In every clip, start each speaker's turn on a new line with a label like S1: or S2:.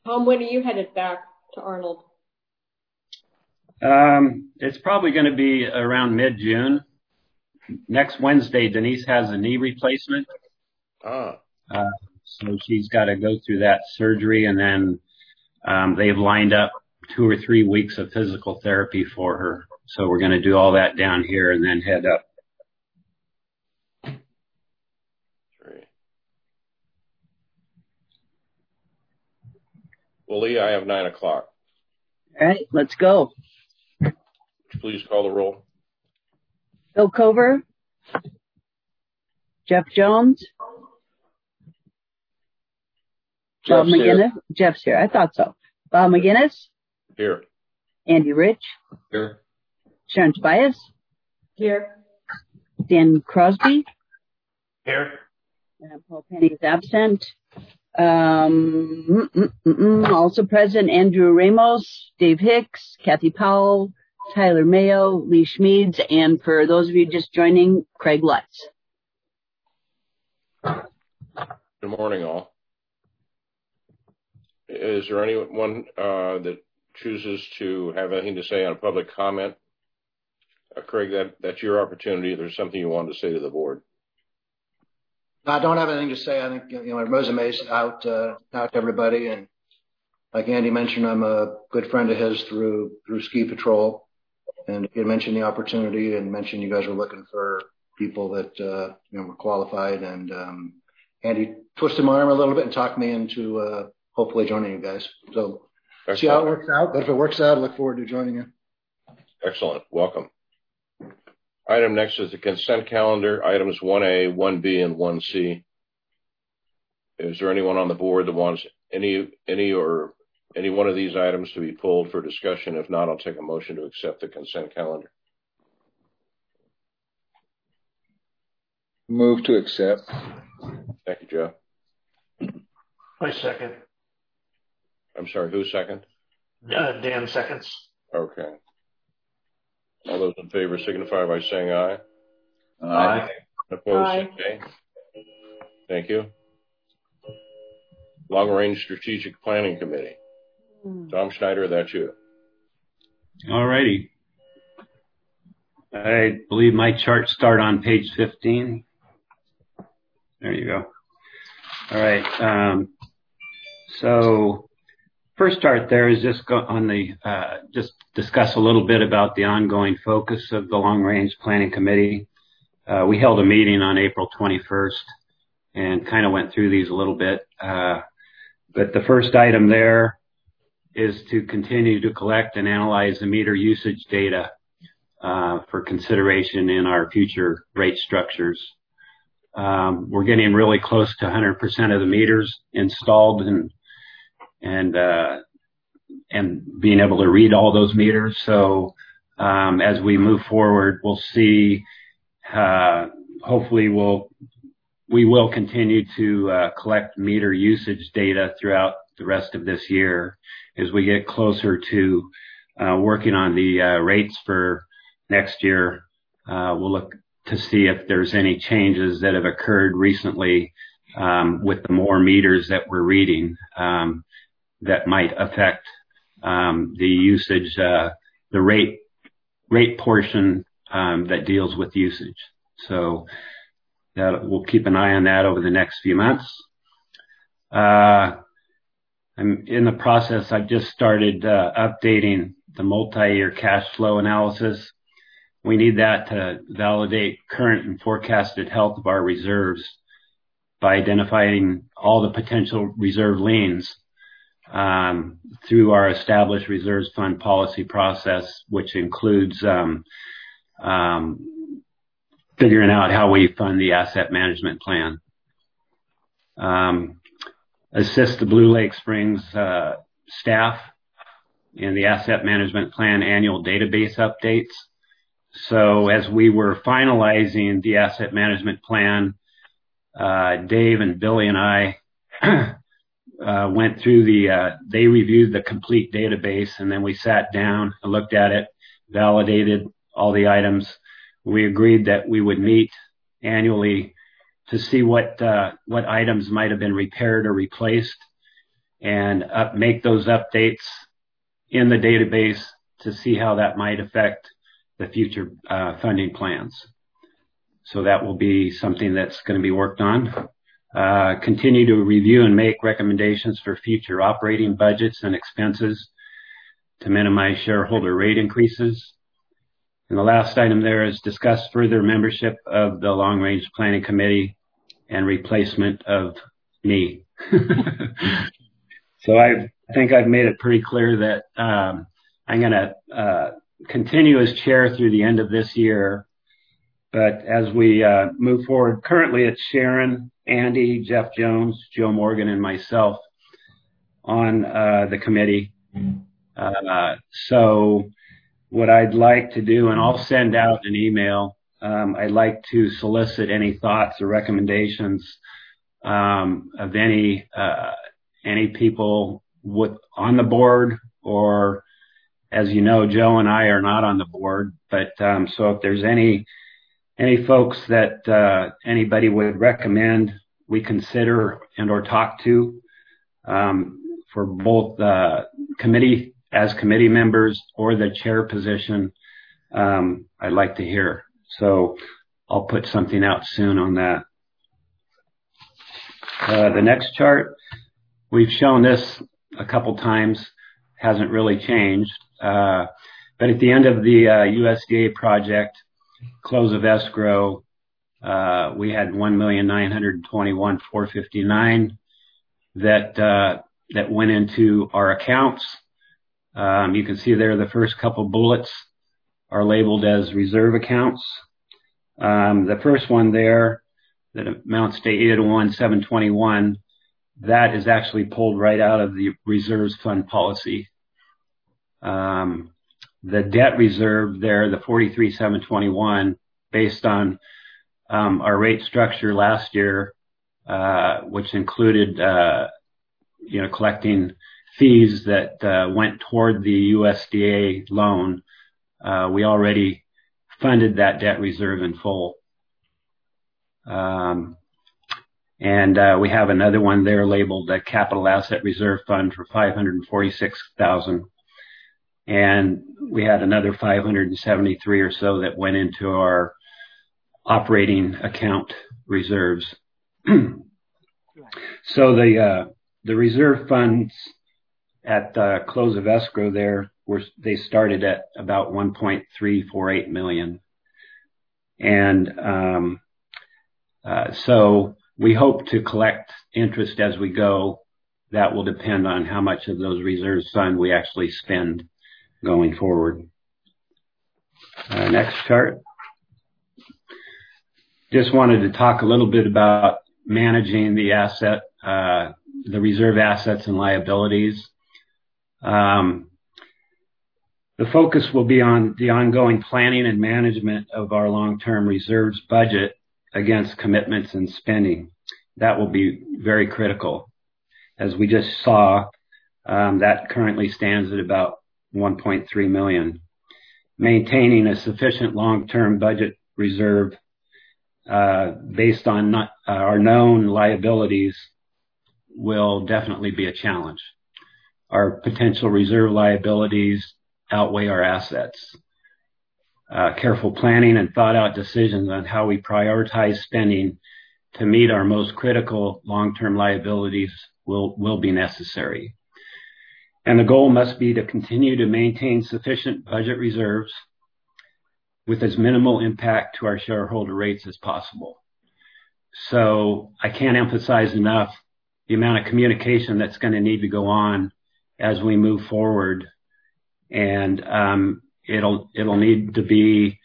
S1: Tom, when are you headed back to Arnold?
S2: It's probably going to be around mid-June. Next Wednesday, Denise has a knee replacement. So she's got to go through that surgery, and then they've lined up 2 or 3 weeks of physical therapy for her. So we're going to do all that down here and then head up.
S3: Great. Well, Lee, I have 9 o'clock.
S4: All right, let's go.
S3: Please call the roll.
S4: Bill Cover. Jeff Jones. Bob McGinnis. Jeff's here. I thought so. Bob McGinnis.
S3: Here.
S4: Andy Rich.
S3: Here.
S4: Sharon Tobias.
S1: Here.
S4: Dan Crosby.
S3: Here.
S4: Paul Penny is absent. Also present, Andrew Ramos, Dave Hicks, Kathy Powell, Tyler Mayo, Lee Schmeeds, and for those of you just joining, Craig Lutz.
S3: Good morning, all. Is there anyone that chooses to have anything to say on public comment? Craig, that's your opportunity. If there's something you want to say to the board.
S5: I don't have anything to say. I think, my resume's out to everybody. And like Andy mentioned, I'm a good friend of his through Ski Patrol. And he mentioned the opportunity and mentioned you guys were looking for people that, were qualified. And Andy twisted my arm a little bit and talked me into hopefully joining you guys. So
S3: Excellent.
S5: See how it works out. But if it works out, I look forward to joining you.
S3: Excellent. Welcome. Item next is the consent calendar, items 1A, 1B, and 1C. Is there anyone on the board that wants any one of these items to be pulled for discussion? If not, I'll take a motion to accept the consent calendar.
S6: Move to accept.
S3: Thank you, Joe.
S7: I second.
S3: I'm sorry, who second?
S7: Dan seconds.
S3: Okay. All those in favor signify by saying aye.
S6: Aye.
S3: Opposed,
S1: Aye.
S3: say nay. Thank you. Long Range Strategic Planning Committee. Tom Schneider, that's you.
S2: All righty. I believe my charts start on page 15. There you go. All right. So first chart there is just just discuss a little bit about the ongoing focus of the Long Range Planning Committee. We held a meeting on April 21st and kind of went through these a little bit. But the first item there is to continue to collect and analyze the meter usage data for consideration in our future rate structures. We're getting really close to 100% of the meters installed and being able to read all those meters. So as we move forward, we'll see. Hopefully, we will continue to collect meter usage data throughout the rest of this year as we get closer to working on the rates for next year. We'll look to see if there's any changes that have occurred recently with the more meters that we're reading that might affect the usage, the rate portion that deals with usage. So we'll keep an eye on that over the next few months. I'm in the process. I've just started updating the multi-year cash flow analysis. We need that to validate current and forecasted health of our reserves by identifying all the potential reserve liens through our established reserves fund policy process, which includes figuring out how we fund the asset management plan. Assist the Blue Lake Springs staff in the asset management plan annual database updates. So as we were finalizing the asset management plan, Dave and Billy and I went through they reviewed the complete database, and then we sat down and looked at it, validated all the items. We agreed that we would meet annually to see what items might have been repaired or replaced, and make those updates in the database to see how that might affect the future funding plans. So that will be something that's going to be worked on. Continue to review and make recommendations for future operating budgets and expenses to minimize shareholder rate increases. And the last item there is discuss further membership of the Long Range Planning Committee and replacement of me. So I think I've made it pretty clear that I'm going to continue as chair through the end of this year. But as we move forward, currently it's Sharon, Andy, Jeff Jones, Joe Morgan, and myself on the committee. So what I'd like to do, and I'll send out an email, I'd like to solicit any thoughts or recommendations of any people on the board, or as you know, Joe and I are not on the board, but so if there's any folks that anybody would recommend we consider and or talk to for both committee members or the chair position, I'd like to hear. So I'll put something out soon on that. The next chart, we've shown this a couple times, hasn't really changed. But at the end of the USDA project, close of escrow, we had $1,921,459 that went into our accounts. You can see there the first couple bullets are labeled as reserve accounts. The first one there that amounts to 801,721, that is actually pulled right out of the reserves fund policy. The debt reserve there, the 43,721, based on our rate structure last year, which included collecting fees that went toward the USDA loan, we already funded that debt reserve in full. And we have another one there labeled the Capital Asset Reserve Fund for $546,000. And we had another 573 or so that went into our operating account reserves. So the reserve funds at the close of escrow there they started at about 1.348 million. And so we hope to collect interest as we go. That will depend on how much of those reserves fund we actually spend going forward. Next chart. Just wanted to talk a little bit about managing the the reserve assets and liabilities. The focus will be on the ongoing planning and management of our long-term reserves budget against commitments and spending. That will be very critical. As we just saw, that currently stands at about 1.3 million. Maintaining a sufficient long-term budget reserve based on our known liabilities will definitely be a challenge. Our potential reserve liabilities outweigh our assets. Careful planning and thought-out decisions on how we prioritize spending to meet our most critical long-term liabilities will be necessary. And the goal must be to continue to maintain sufficient budget reserves with as minimal impact to our shareholder rates as possible. So I can't emphasize enough the amount of communication that's going to need to go on as we move forward. And it'll need to be,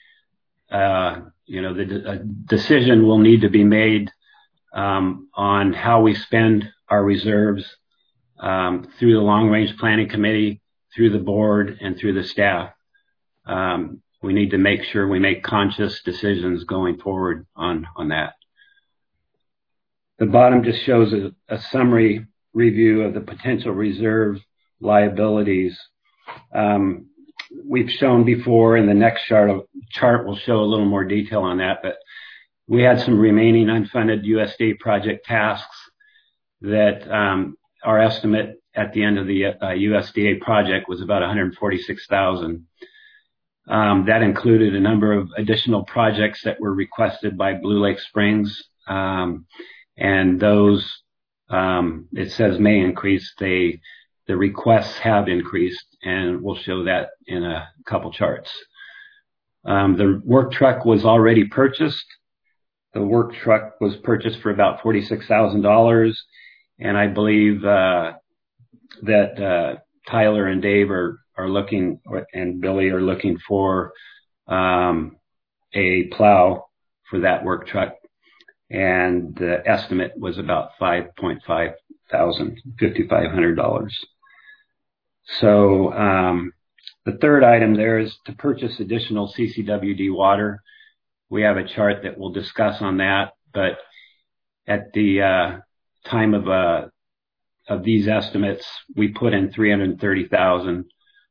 S2: the decision will need to be made on how we spend our reserves through the Long Range Planning Committee, through the board, and through the staff. We need to make sure we make conscious decisions going forward on that. The bottom just shows a summary review of the potential reserve liabilities. We've shown before, and the next chart will show a little more detail on that, but we had some remaining unfunded USDA project tasks that our estimate at the end of the USDA project was about $146,000. That included a number of additional projects that were requested by Blue Lake Springs, and those it says may increase. The requests have increased, and we'll show that in a couple charts. The work truck was already purchased. The work truck was purchased for about $46,000, and I believe that Tyler and Dave are looking, and Billy are looking for a plow for that work truck, and the estimate was about $5,500. So the third item there is to purchase additional CCWD water. We have a chart that we'll discuss on that, but at the time of these estimates, we put in $330,000.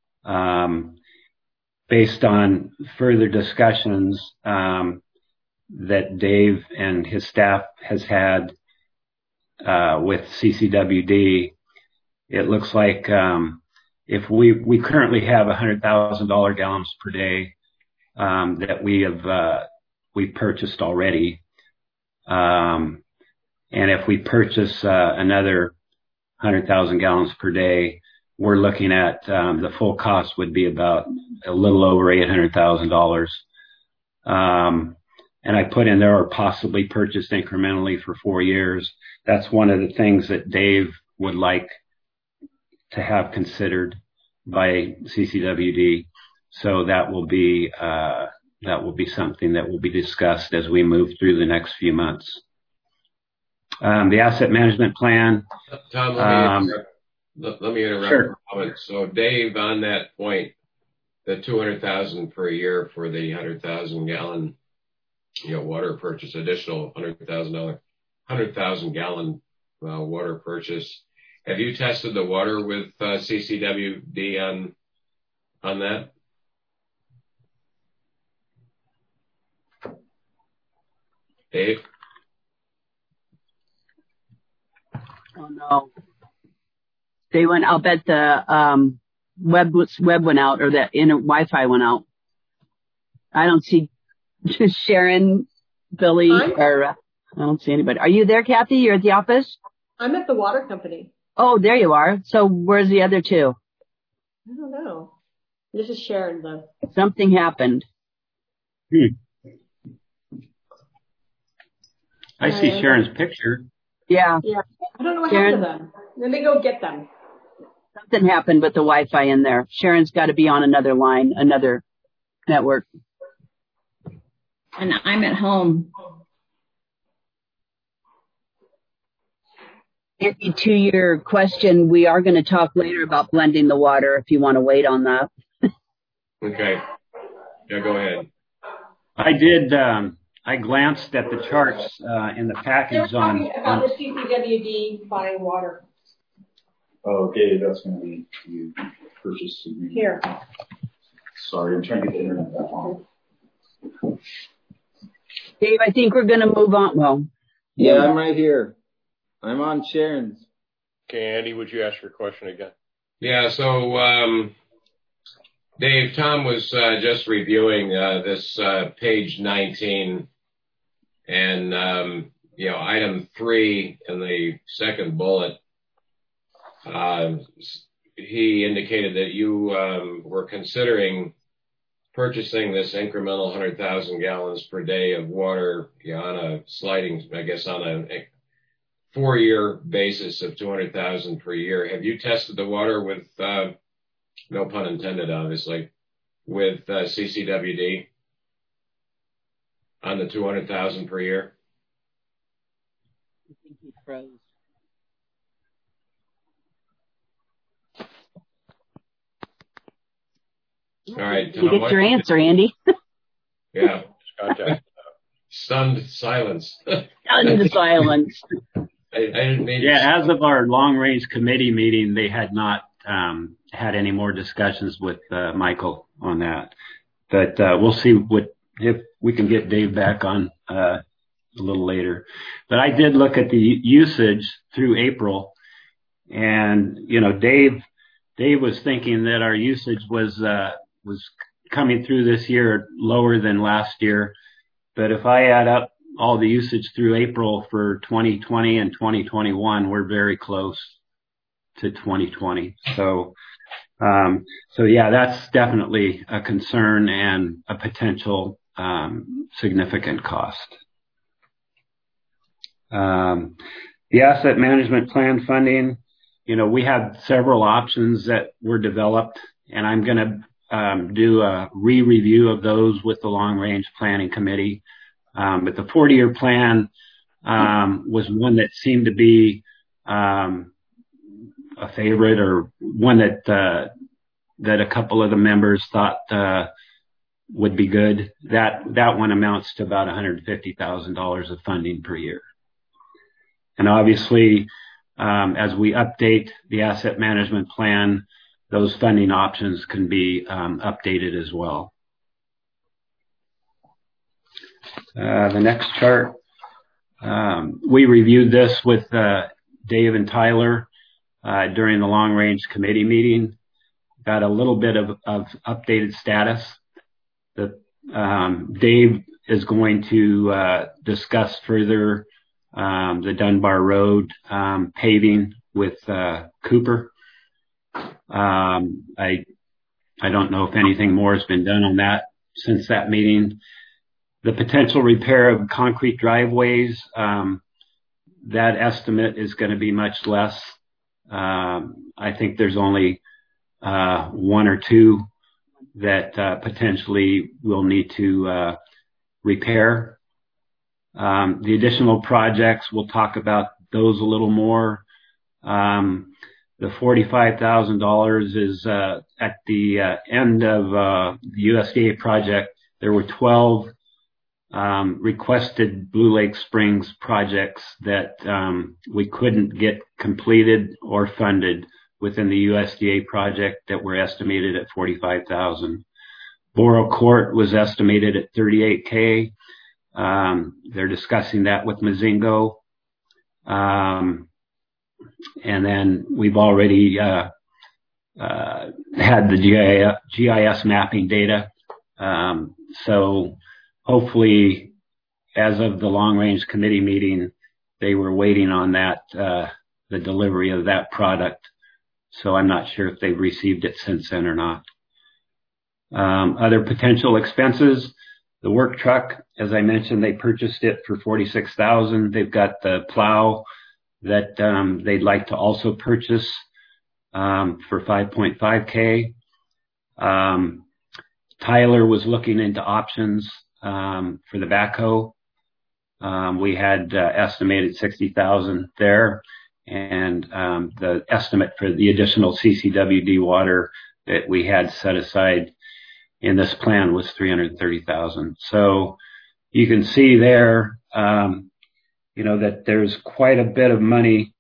S2: Based on further discussions that Dave and his staff has had with CCWD, it looks like if we currently have 100,000 gallons per day that we purchased already, and if we purchase another 100,000 gallons per day, we're looking at the full cost would be about a little over $800,000. And I put in there or possibly purchased incrementally for 4 years. That's one of the things that Dave would like to have considered by CCWD. So that will be something that will be discussed as we move through the next few months. The asset management plan.
S3: Tom, let me interrupt
S2: Sure.
S3: for a moment. So Dave, on that point, the $200,000 per year for the 100,000 gallon, water purchase, additional $100,000 gallon water purchase. Have you tested the water with CCWD on that? Dave?
S4: Oh no. They went, I'll bet the web went out, or the Wi-Fi went out. I don't see Sharon, Billy, or I don't see anybody. Are you there, Kathy? You're at the office?
S1: I'm at the water company.
S4: Oh, there you are. So where's the other two?
S1: I don't know. This is Sharon, though.
S4: Something happened.
S2: I see Sharon's picture.
S4: Yeah.
S1: I don't know what happened to them. Let me go get them.
S4: Something happened with the Wi-Fi in there. Sharon's got to be on another line, another network.
S8: And I'm at home.
S4: Andy, to your question, we are going to talk later about blending the water if you want to wait on that.
S3: Okay. Yeah, go ahead.
S2: I did. I glanced at the charts in the package
S1: They're talking about the CCWD buying water.
S6: Oh, okay, that's going to be you purchased.
S1: Here.
S6: Sorry, I'm trying to get the internet back on.
S4: Dave, I think we're going to move on. Well,
S9: yeah, I'm right here. I'm on Sharon's.
S3: Okay, Andy, would you ask your question again? Yeah, so, Dave, Tom was just reviewing this page 19, and, item 3 in the second bullet. He indicated that you were considering purchasing this incremental 100,000 gallons per day of water on a sliding, I guess, on a 4-year basis of 200,000 per year. Have you tested the water with, no pun intended, obviously, with CCWD on the 200,000 per year?
S4: I think he froze.
S3: All right.
S4: You get your answer, Andy.
S3: Yeah. Stunned silence.
S4: Stunned silence.
S3: I didn't mean.
S2: Yeah, as of our long-range committee meeting, they had not had any more discussions with Michael on that. But we'll see if we can get Dave back on a little later. But I did look at the usage through April, And, Dave was thinking that our usage was coming through this year lower than last year. But if I add up all the usage through April for 2020 and 2021, we're very close to 2020. So yeah, that's definitely a concern and a potential significant cost. The asset management plan funding, we had several options that were developed, and I'm going to do a re-review of those with the Long Range Planning Committee. But the 40-year plan was one that seemed to be a favorite, or one that a couple of the members thought would be good. That one amounts to about $150,000 of funding per year. And obviously, as we update the asset management plan, those funding options can be updated as well. The next chart, we reviewed this with Dave and Tyler during the Long Range Committee meeting. Got a little bit of updated status. Dave is going to discuss further the Dunbar Road paving with Cooper. I don't know if anything more has been done on that since that meeting. The potential repair of concrete driveways, that estimate is going to be much less. I think there's only one or two that potentially will need to repair. The additional projects, we'll talk about those a little more. The $45,000 is at the end of the USDA project. There were 12 requested Blue Lake Springs projects that we couldn't get completed or funded within the USDA project that were estimated at $45,000. Borough Court was estimated at $38K. They're discussing that with Mazingo. And then we've already had the GIS mapping data. So hopefully, as of the Long Range Committee meeting, they were waiting on that, the delivery of that product. So I'm not sure if they've received it since then or not. Other potential expenses, the work truck, as I mentioned, they purchased it for $46,000. They've got the plow that they'd like to also purchase for $5.5K. Tyler was looking into options for the backhoe. We had estimated $60,000 there, and the estimate for the additional CCWD water that we had set aside in this plan was $330,000. So you can see there, that there's quite a bit of money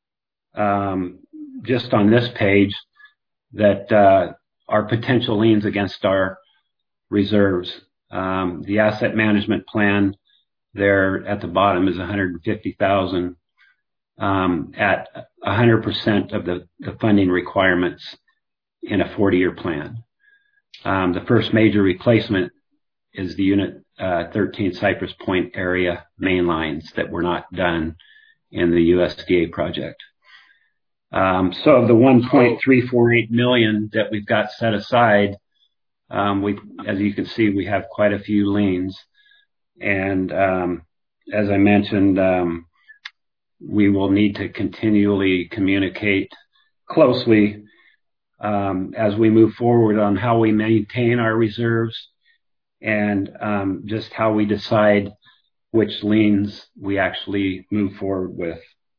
S2: just on this page that are potential liens against our reserves. The asset management plan there at the bottom is $150,000 at 100% of the funding requirements in a 40-year plan. The first major replacement is the Unit 13 Cypress Point area main lines that were not done in the USDA project. So of the $1.348 million that we've got set aside, as you can see, we have quite a few liens. And as I mentioned, we will need to continually communicate closely as we move forward on how we maintain our reserves and just how we decide which liens we actually move forward with.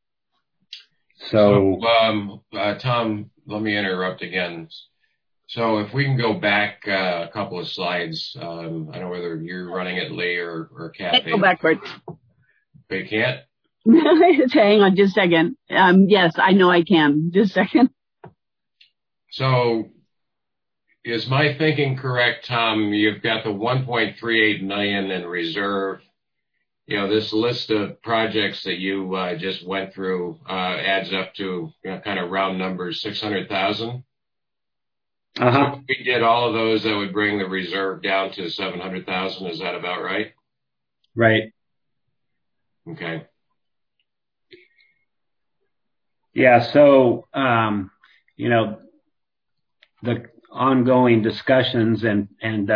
S2: So
S3: Tom, let me interrupt again. So if we can go back a couple of slides, I don't know whether you're running it, Lee or Kathy.
S4: Can't go backwards.
S3: They can't?
S4: Hang on just a second. Yes, I know I can. Just a second.
S3: So is my thinking correct, Tom? You've got the $1.38 million in reserve, this list of projects that you just went through adds up to kind of round numbers, 600,000. So if we did all of those, that would bring the reserve down to 700,000. Is that about right?
S2: Right.
S3: Okay.
S2: Yeah. So, the ongoing discussions and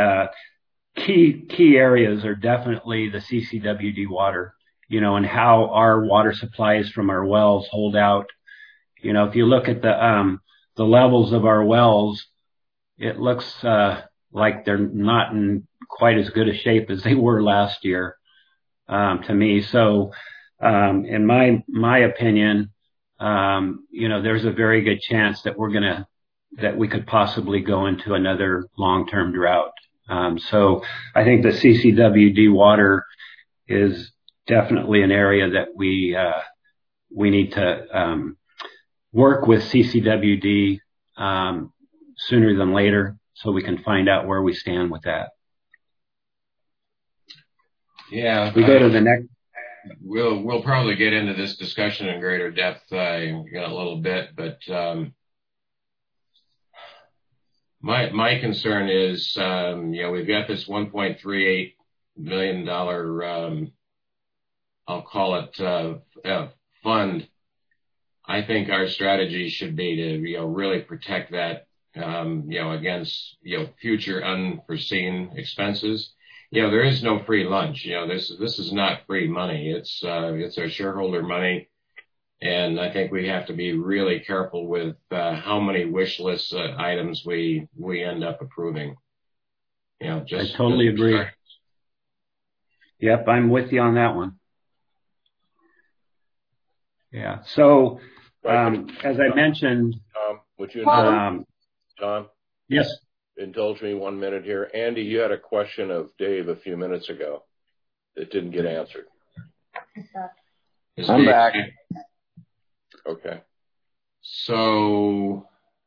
S2: key areas are definitely the CCWD water, and how our water supplies from our wells hold out. If you look at the levels of our wells, it looks like they're not in quite as good a shape as they were last year, to me. So, in my opinion, there's a very good chance that that we could possibly go into another long-term drought. So I think the CCWD water is definitely an area that we need to work with CCWD sooner than later, so we can find out where we stand with that.
S3: Yeah,
S2: we go to the next.
S3: We'll probably get into this discussion in greater depth in a little bit, but my concern is, we've got this $1.38 million, I'll call it fund. I think our strategy should be to really protect that against future unforeseen expenses. There is no free lunch. This is not free money. It's our shareholder money. And I think we have to be really careful with how many wish list items we end up approving.
S2: I totally agree. Yep, I'm with you on that one. Yeah. So, as I mentioned,
S3: would you
S2: Tom? Yes.
S3: Indulge me 1 minute here. Andy, you had a question of Dave a few minutes ago that didn't get answered.
S9: I'm back.
S3: Okay. So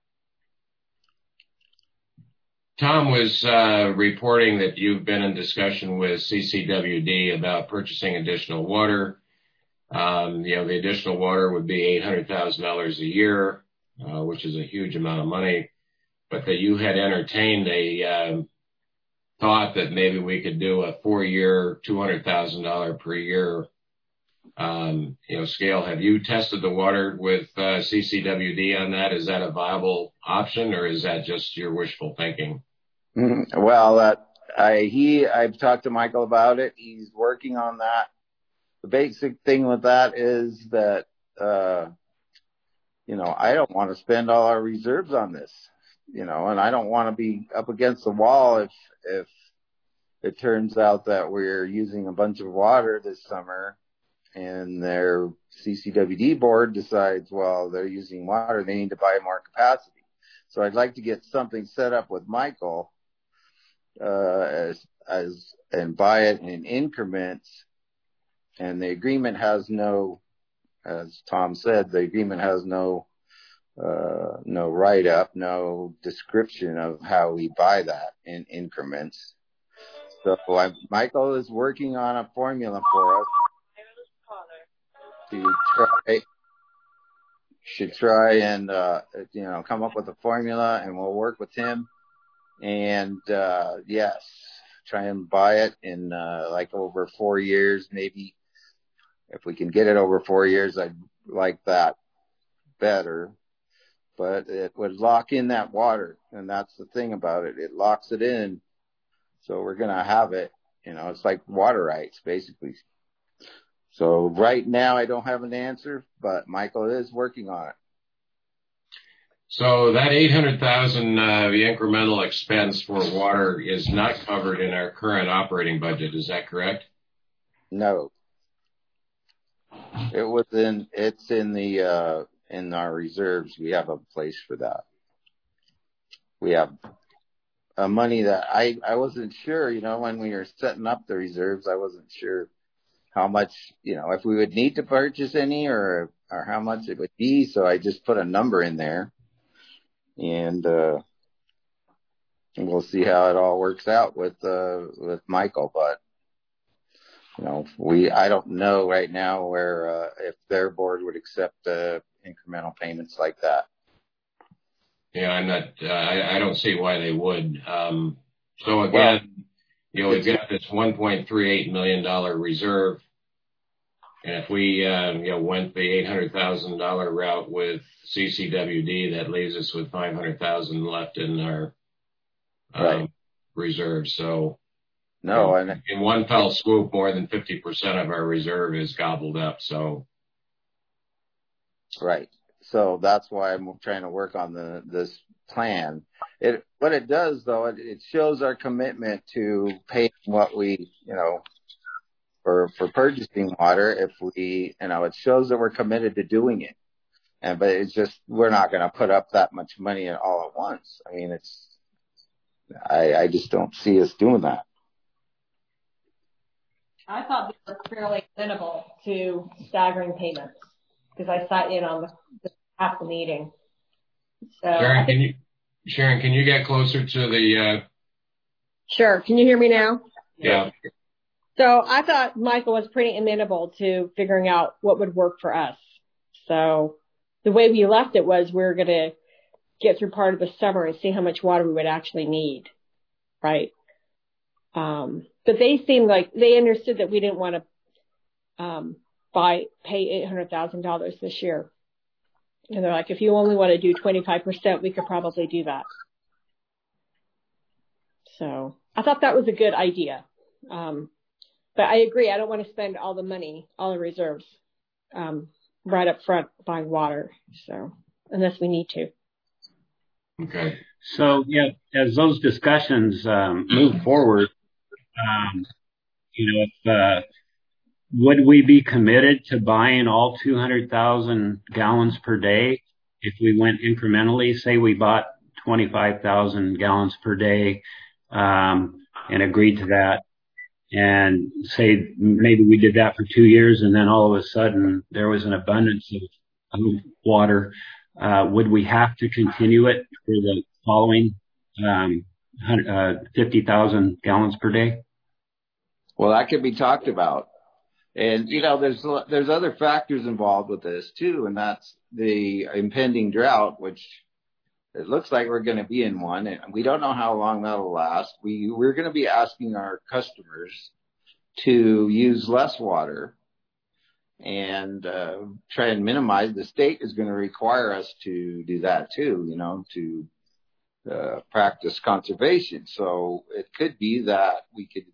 S3: Tom was reporting that you've been in discussion with CCWD about purchasing additional water. The additional water would be $800,000 a year, which is a huge amount of money, but that you had entertained a thought that maybe we could do a 4-year, $200,000 per year scale. Have you tested the water with CCWD on that? Is that a viable option, or is that just your wishful thinking?
S9: Well, I've talked to Michael about it. He's working on that. The basic thing with that is that, I don't want to spend all our reserves on this, and I don't want to be up against the wall if it turns out that we're using a bunch of water this summer and their CCWD board decides, well, they're using water, they need to buy more capacity. So I'd like to get something set up with Michael, and buy it in increments. And the agreement has no, as Tom said, the agreement has no write-up, no description of how we buy that in increments. So Michael is working on a formula for us to try and come up with a formula, and we'll work with him. And try and buy it in over 4 years, maybe. If we can get it over 4 years, I'd like that better. But it would lock in that water, and that's the thing about it. It locks it in, so we're going to have it. It's like water rights, basically. So right now, I don't have an answer, but Michael is working on it.
S3: So that $800,000, the incremental expense for water is not covered in our current operating budget. Is that correct?
S9: No. It's in our reserves. We have a place for that. We have money that I wasn't sure, when we were setting up the reserves, I wasn't sure how much, if we would need to purchase any or how much it would be. So I just put a number in there. And we'll see how it all works out with Michael. But I don't know right now where, if their board would accept, incremental payments like that.
S3: Yeah, I don't see why they would. So again, we've got this $1.38 million reserve. And if we, went the $800,000 route with CCWD, that leaves us with $500,000 left in our, reserve. So, in one fell swoop, more than 50% of our reserve is gobbled up. So,
S9: right. So that's why I'm trying to work on this plan. What it does though, it shows our commitment to paying what we, for purchasing water. If we, it shows that we're committed to doing it. But it's just, we're not going to put up that much money all at once. I mean, I just don't see us doing that.
S1: I thought this was fairly amenable to staggering payments because I sat in on the half the meeting. So
S3: Sharon, can you get closer to the?
S1: Sure. Can you hear me now?
S3: Yeah.
S1: So I thought Michael was pretty amenable to figuring out what would work for us. So the way we left it was we were going to get through part of the summer and see how much water we would actually need. Right. But they seemed like they understood that we didn't want to pay $800,000 this year. And they're like, if you only want to do 25%, we could probably do that. So I thought that was a good idea. But I agree. I don't want to spend all the money, all the reserves, right up front buying water. So unless we need to.
S3: Okay.
S2: So, as those discussions move forward, would we be committed to buying all 200,000 gallons per day if we went incrementally? Say we bought 25,000 gallons per day and agreed to that, and say maybe we did that for 2 years, and then all of a sudden there was an abundance of water. Would we have to continue it for the following 50,000 gallons per day?
S9: Well, that could be talked about. And, there's other factors involved with this too, and that's the impending drought, which it looks like we're going to be in one, and we don't know how long that'll last. We're going to be asking our customers to use less water and try and minimize. The state is going to require us to do that too, to practice conservation. So it could be that we could,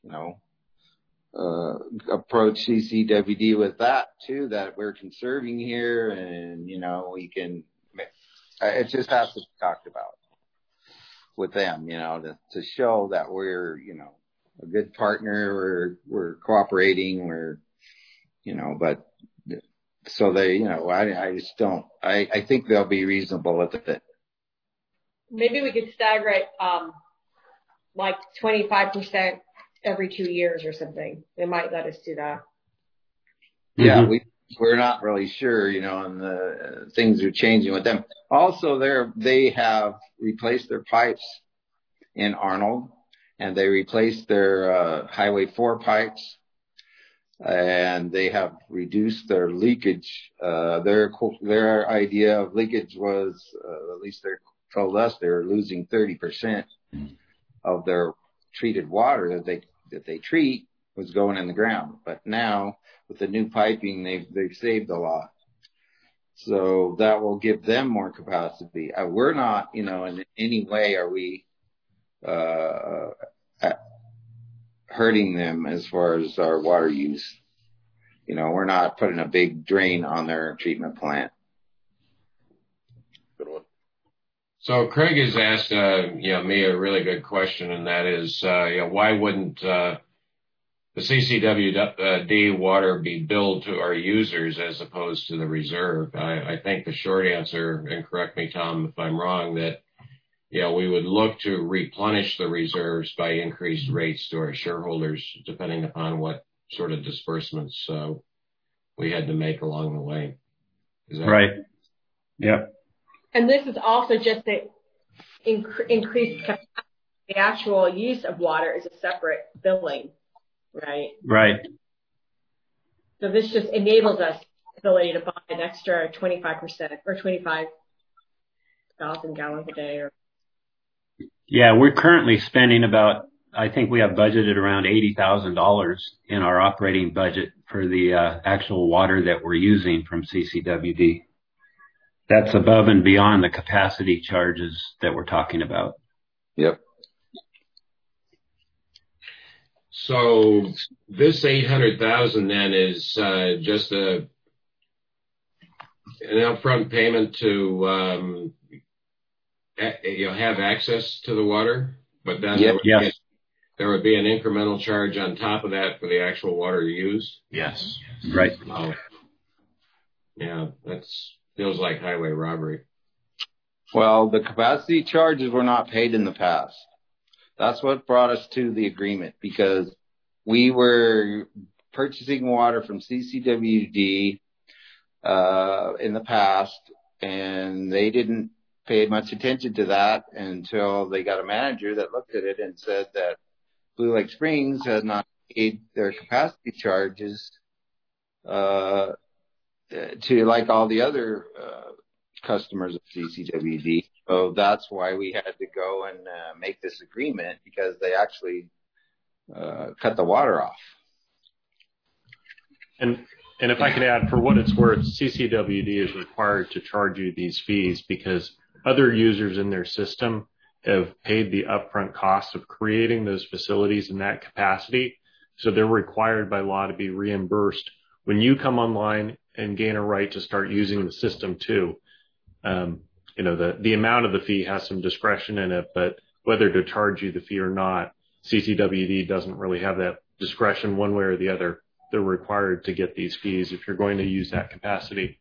S9: approach CCWD with that too, that we're conserving here, and we can. It just has to be talked about with them, to show that we're a good partner, we're cooperating, but so they, I just don't. I think they'll be reasonable with it.
S1: Maybe we could stagger it, like 25%. Every 2 years or something. They might let us do that.
S9: Yeah, we're not really sure, and the things are changing with them. Also, they have replaced their pipes in Arnold, and they replaced their Highway 4 pipes, and they have reduced their leakage. Their idea of leakage was, at least they told us, they were losing 30% of their treated water that they treat was going in the ground. But now with the new piping, they've saved a lot. So that will give them more capacity. We're not, in any way are we hurting them as far as our water use. We're not putting a big drain on their treatment plant.
S3: Good one. So Craig has asked, me a really good question, and that is, why wouldn't the CCWD water be billed to our users as opposed to the reserve? I think the short answer, and correct me, Tom, if I'm wrong, that we would look to replenish the reserves by increased rates to our shareholders, depending upon what sort of disbursements we had to make along the way. Is that
S2: right? Yep.
S1: And this is also just the increased capacity. The actual use of water is a separate billing. right?
S2: Right.
S1: So this just enables us the ability to buy an extra 25% or 25,000 gallons a day.
S2: Yeah, we're currently spending about, I think we have budgeted around $80,000 in our operating budget for the actual water that we're using from CCWD. That's above and beyond the capacity charges that we're talking about.
S9: Yep.
S8: So this 800,000 then is just an upfront payment to have access to the water, but then there would be an incremental charge on top of that for the actual water used.
S7: Yes.
S2: Right.
S8: Yeah, that feels like highway robbery.
S9: Well, the capacity charges were not paid in the past. That's what brought us to the agreement, because we were purchasing water from CCWD in the past, and they didn't pay much attention to that until they got a manager that looked at it and said that Blue Lake Springs had not paid their capacity charges to like all the other customers of CCWD. So that's why we had to go and make this agreement, because they actually cut the water off.
S10: And if I could add, for what it's worth, CCWD is required to charge you these fees because other users in their system have paid the upfront cost of creating those facilities in that capacity. So they're required by law to be reimbursed when you come online and gain a right to start using the system too. The amount of the fee has some discretion in it, but whether to charge you the fee or not, CCWD doesn't really have that discretion one way or the other. They're required to get these fees if you're going to use that capacity.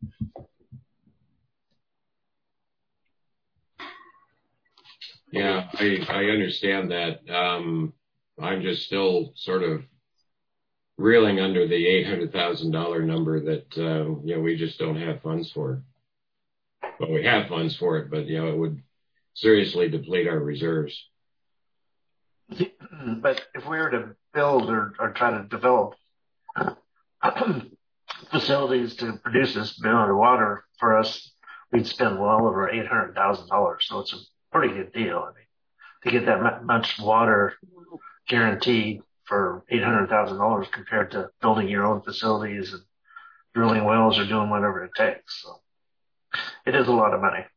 S8: Yeah, I understand that. I'm just still sort of reeling under the $800,000 number that, we just don't have funds for. Well, we have funds for it, but, it would seriously deplete our reserves.
S7: But if we were to build or try to develop facilities to produce this amount of water for us, we'd spend well over $800,000. So it's a pretty good deal. I mean, to get that much water guaranteed for $800,000 compared to building your own facilities and drilling wells or doing whatever it takes. So it is a lot of money.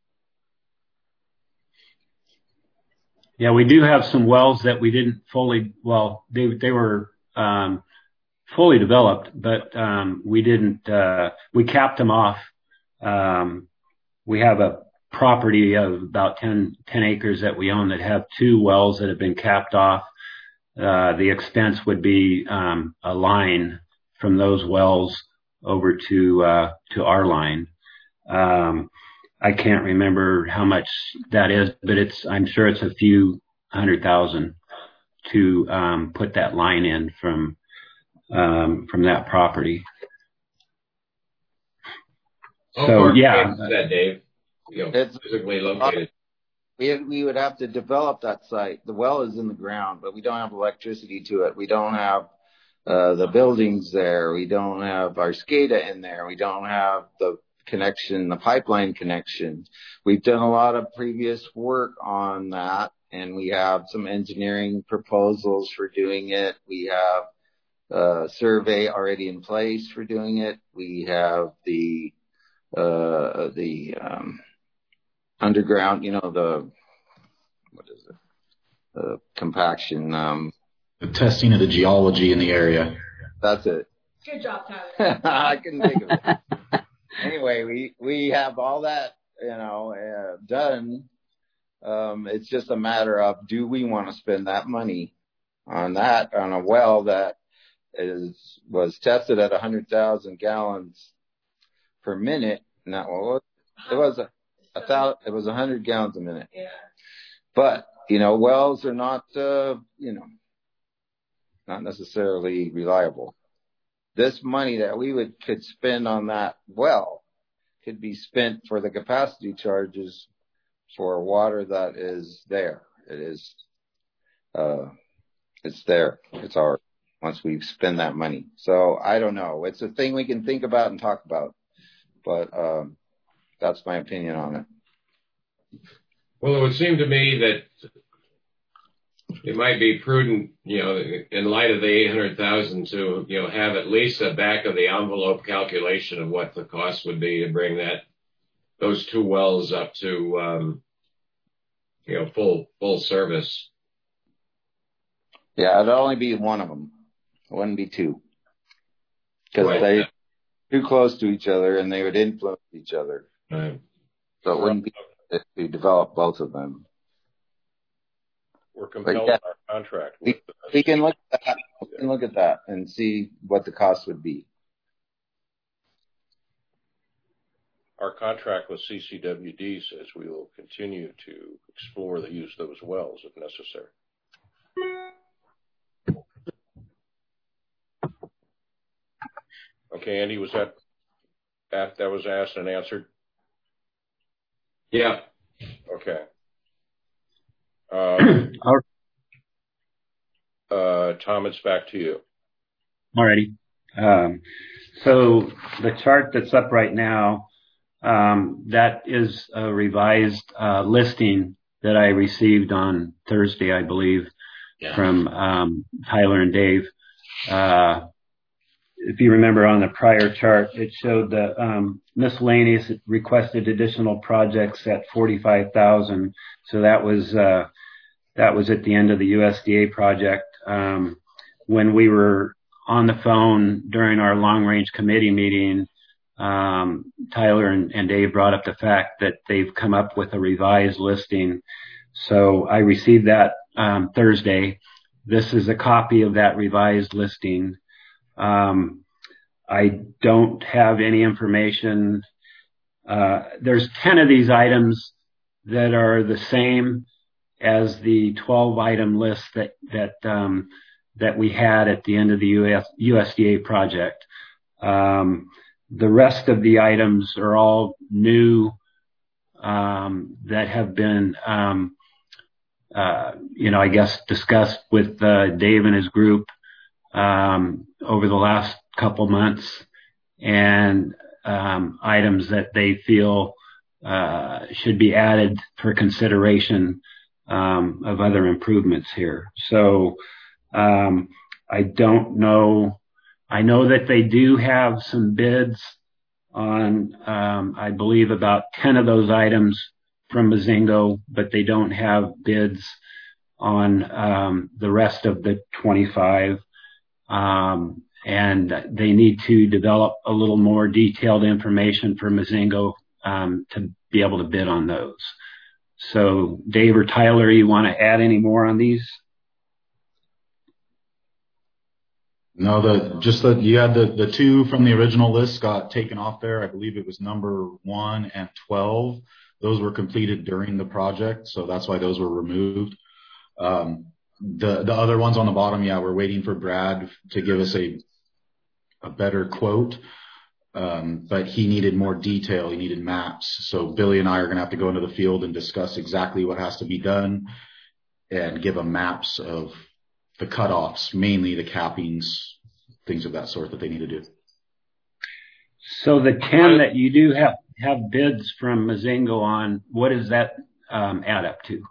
S2: Yeah, we do have some wells that we didn't fully, they were fully developed, but we didn't, we capped them off. We have a property of about 10 acres that we own that have 2 wells that have been capped off. The expense would be a line from those wells over to our line. I can't remember how much that is, but I'm sure it's a few $100,000 to put that line in from that property. So yeah,
S8: that Dave, it's physically located.
S9: We would have to develop that site. The well is in the ground, but we don't have electricity to it. We don't have the buildings there. We don't have our SCADA in there. We don't have the connection, the pipeline connection. We've done a lot of previous work on that, and we have some engineering proposals for doing it. We have a survey already in place for doing it. We have the underground, the compaction.
S6: The testing of the geology in the area.
S9: That's it.
S1: Good job, Tyler.
S9: I couldn't think of it. Anyway, we have all that, done. It's just a matter of, do we want to spend that money on a well that was tested at 100,000 gallons per minute? And that it was 100 gallons a minute.
S1: Yeah.
S9: But, wells are not, not necessarily reliable. This money that we could spend on that well could be spent for the capacity charges for water that is there. It is, it's there. It's ours. once we spend that money. So I don't know. It's a thing we can think about and talk about, but that's my opinion on it.
S8: Well, it would seem to me that it might be prudent, in light of the 800,000 to, have at least a back of the envelope calculation of what the cost would be to bring those 2 wells up to, full service.
S9: Yeah, it'd only be one of them. It wouldn't be 2. Because they're too close to each other and they would influence each other.
S8: Right.
S9: So it wouldn't be to develop both of them.
S3: We're compelled by our contract.
S9: We can look at that. We can look at that and see what the cost would be.
S3: Our contract with CCWD says we will continue to explore the use of those wells if necessary. Okay, Andy, was that was asked and answered?
S8: Yeah.
S3: Okay. Tom, it's back to you.
S2: Alrighty. So the chart that's up right now, that is a revised listing that I received on Thursday, I believe, from Tyler and Dave. If you remember on the prior chart, it showed the miscellaneous requested additional projects at 45,000. So that was at the end of the USDA project. When we were on the phone during our long range committee meeting, Tyler and Dave brought up the fact that they've come up with a revised listing. So I received that Thursday. This is a copy of that revised listing. I don't have any information. There's 10 of these items that are the same as the 12 item list that we had at the end of the USDA project. The rest of the items are all new, that have been, I guess discussed with Dave and his group over the last couple months, and items that they feel should be added for consideration of other improvements here. So I don't know. I know that they do have some bids on, I believe, about 10 of those items from Mazingo, but they don't have bids on the rest of the 25. And they need to develop a little more detailed information for Mazingo to be able to bid on those. So, Dave or Tyler, you want to add any more on these?
S6: No, you had the 2 from the original list got taken off there. I believe it was number 1 and 12. Those were completed during the project, so that's why those were removed. The other ones on the bottom, we're waiting for Brad to give us a better quote. But he needed more detail. He needed maps. So Billy and I are going to have to go into the field and discuss exactly what has to be done and give them maps of the cutoffs, mainly the cappings, things of that sort that they need to do.
S2: So the 10 that you do have bids from Mazingo on, what does that add up to?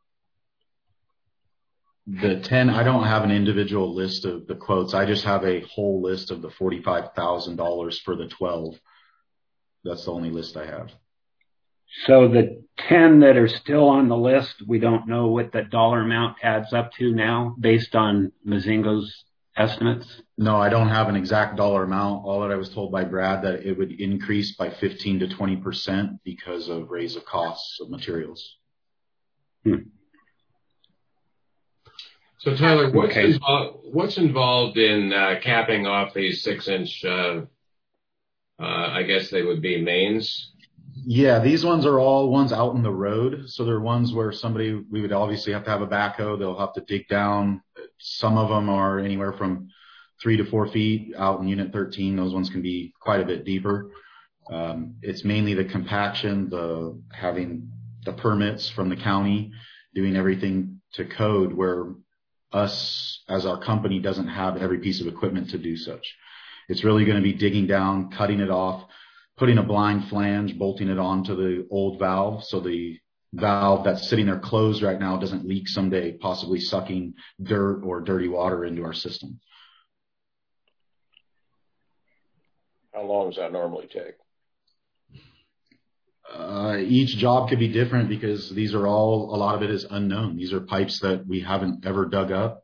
S6: The 10, I don't have an individual list of the quotes. I just have a whole list of the $45,000 for the 12. That's the only list I have.
S2: So the 10 that are still on the list, we don't know what that dollar amount adds up to now based on Mazingo's estimates?
S6: No, I don't have an exact dollar amount. All that I was told by Brad that it would increase by 15 to 20% because of raise of costs of materials.
S8: So Tyler, what's involved in capping off these 6-inch? I guess they would be mains.
S6: Yeah, these ones are all ones out in the road. So they're ones where we would obviously have to have a backhoe. They'll have to dig down. Some of them are anywhere from 3 to 4 feet out in Unit 13. Those ones can be quite a bit deeper. It's mainly the compaction, having the permits from the county, doing everything to code, where us as our company doesn't have every piece of equipment to do such. It's really going to be digging down, cutting it off, putting a blind flange, bolting it onto the old valve so the valve that's sitting there closed right now doesn't leak someday, possibly sucking dirt or dirty water into our system.
S3: How long does that normally take?
S6: Each job could be different because these are all, a lot of it is unknown. These are pipes that we haven't ever dug up.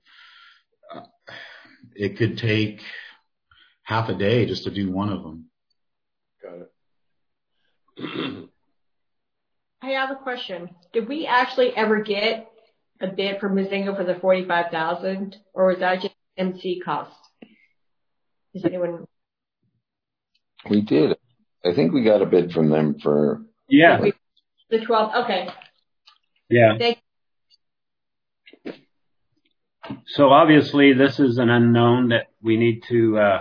S6: It could take half a day just to do one of them.
S3: Got it.
S1: I have a question. Did we actually ever get a bid from Mazingo for the $45,000, or was that just MC cost? Does anyone?
S9: We did. I think we got a bid from them for.
S2: Yeah.
S1: The 12. Okay.
S2: Yeah.
S1: Thank you.
S2: So obviously this is an unknown that we need to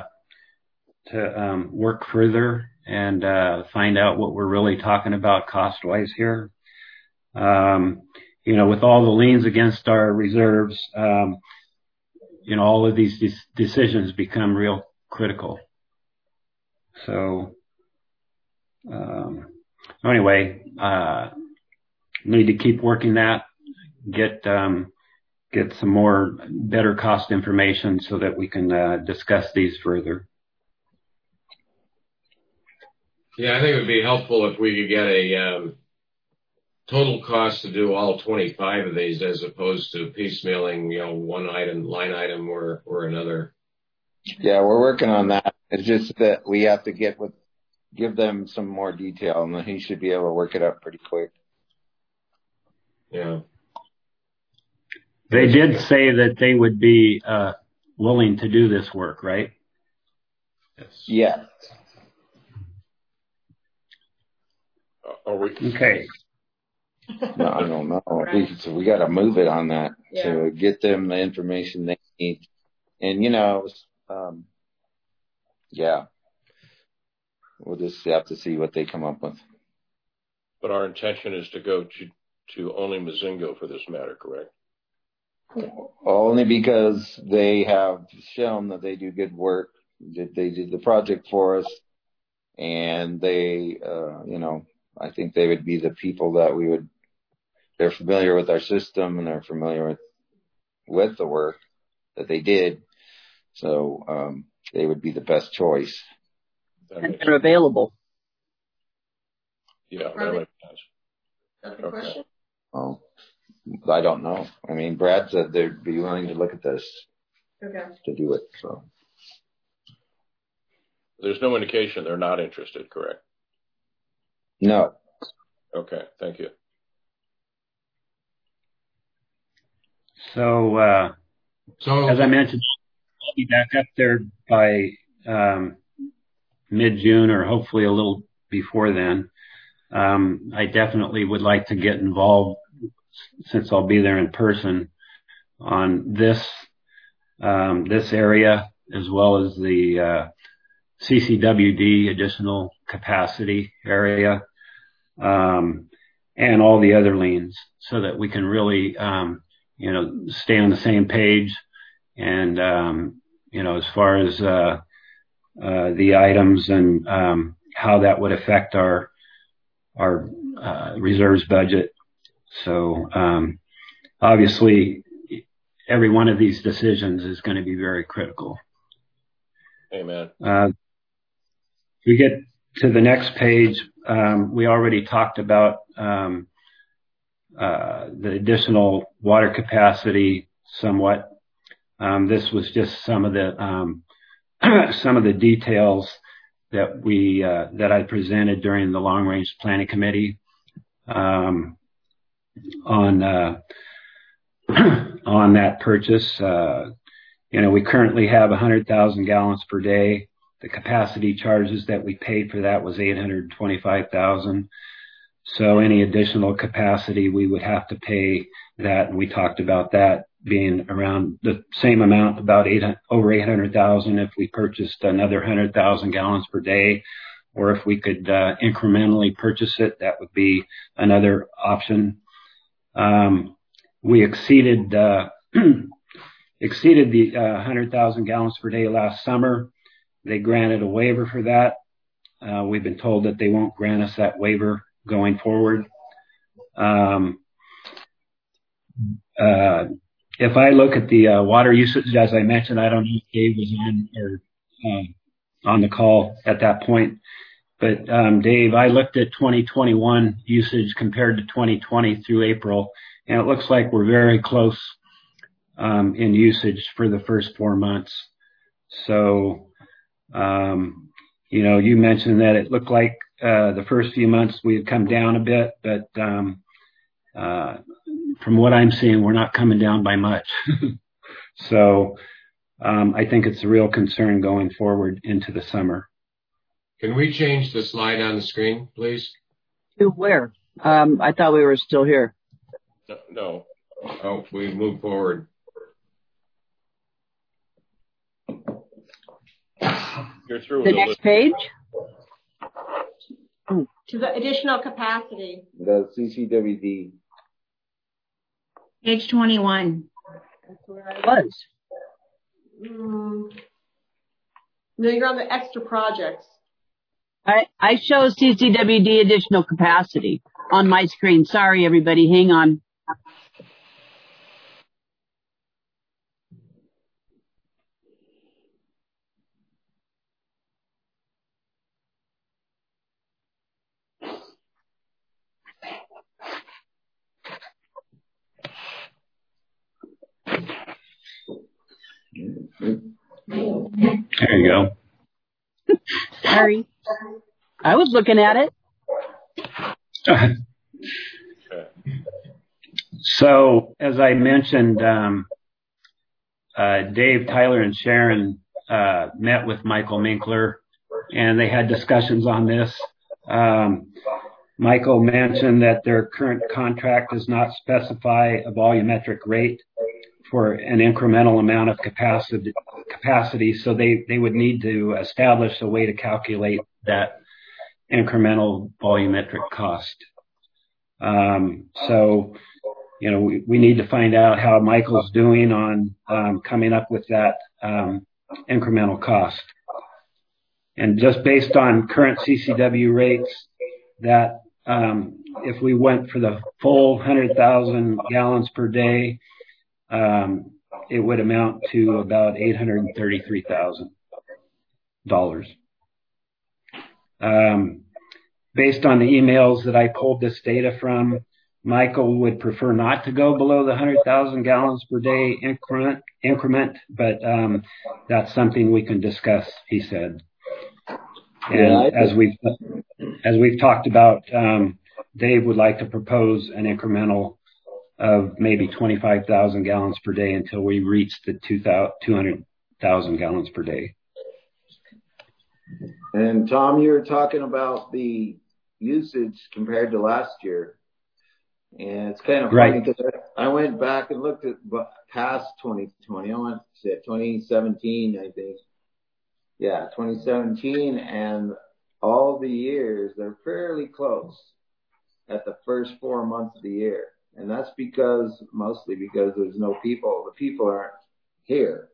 S2: work further and find out what we're really talking about cost-wise here. With all the liens against our reserves, all of these decisions become real critical. So anyway, need to keep working that, get some more better cost information so that we can discuss these further.
S8: Yeah, I think it would be helpful if we could get a total cost to do all 25 of these as opposed to piecemealing, one line item or another.
S9: Yeah, we're working on that. It's just that we have to give them some more detail, and then he should be able to work it up pretty quick.
S8: Yeah.
S2: They did say that they would be willing to do this work, right?
S6: Yes.
S9: Yeah.
S2: Okay.
S9: No, I don't know. We got to move it on that to get them the information they need. And, we'll just have to see what they come up with.
S3: But our intention is to go to only Mazingo for this matter, correct?
S9: Only because they have shown that they do good work. They did the project for us, and they, I think they would be the people that they're familiar with our system and they're familiar with the work that they did. So, they would be the best choice.
S4: And they're available.
S3: Yeah, that makes sense.
S1: That's the question.
S9: Oh, I don't know. I mean, Brad said they'd be willing to look at this to do it. So
S3: there's no indication they're not interested, correct?
S9: No.
S3: Okay, thank you.
S2: So as I mentioned, I'll be back up there by mid-June or hopefully a little before then. I definitely would like to get involved, since I'll be there in person, on this area as well as the CCWD additional capacity area, and all the other liens, so that we can really stay on the same page. And as far as the items and how that would affect our reserves budget. So obviously every one of these decisions is going to be very critical.
S3: Amen.
S2: We get to the next page. We already talked about the additional water capacity somewhat. This was just some of the details that I presented during the Long Range Planning Committee on that purchase. We currently have 100,000 gallons per day. The capacity charges that we paid for that was $825,000. So any additional capacity, we would have to pay that. And we talked about that being around the same amount, about over 800,000 if we purchased another 100,000 gallons per day, or if we could incrementally purchase it, that would be another option. We exceeded exceeded the 100,000 gallons per day last summer. They granted a waiver for that. We've been told that they won't grant us that waiver going forward. If I look at the water usage, as I mentioned, I don't know if Dave was on the call at that point. But Dave, I looked at 2021 usage compared to 2020 through April, and it looks like we're very close in usage for the first 4 months. So, you mentioned that it looked like the first few months we had come down a bit, but from what I'm seeing, we're not coming down by much. So I think it's a real concern going forward into the summer.
S8: Can we change the slide on the screen, please?
S4: To where? I thought we were still here.
S3: No.
S8: Oh, we moved forward.
S3: You're through
S4: The next page?
S1: To the additional capacity.
S9: The CCWD.
S11: Page 21.
S4: That's where I was.
S1: No, you're on the extra projects.
S4: I show CCWD additional capacity on my screen. Sorry, everybody. Hang on.
S2: There you go.
S4: Sorry. I was looking at it.
S2: So, as I mentioned, Dave, Tyler, and Sharon met with Michael Minkler, and they had discussions on this. Michael mentioned that their current contract does not specify a volumetric rate for an incremental amount of capacity, so they would need to establish a way to calculate that incremental volumetric cost. So, we need to find out how Michael's doing on coming up with that incremental cost. And just based on current CCW rates, that if we went for the full 100,000 gallons per day, it would amount to about $833,000. Based on the emails that I pulled this data from, Michael would prefer not to go below the 100,000 gallons per day increment, but that's something we can discuss, he said. And as we've talked about, Dave would like to propose an incremental of maybe 25,000 gallons per day until we reach the 200,000 gallons per day.
S9: And Tom, you were talking about the usage compared to last year. And it's kind of funny because I went back and looked at past 2020. I went to 2017, I think. Yeah, 2017. And all the years, they're fairly close at the first 4 months of the year. And that's mostly because there's no people. The people aren't here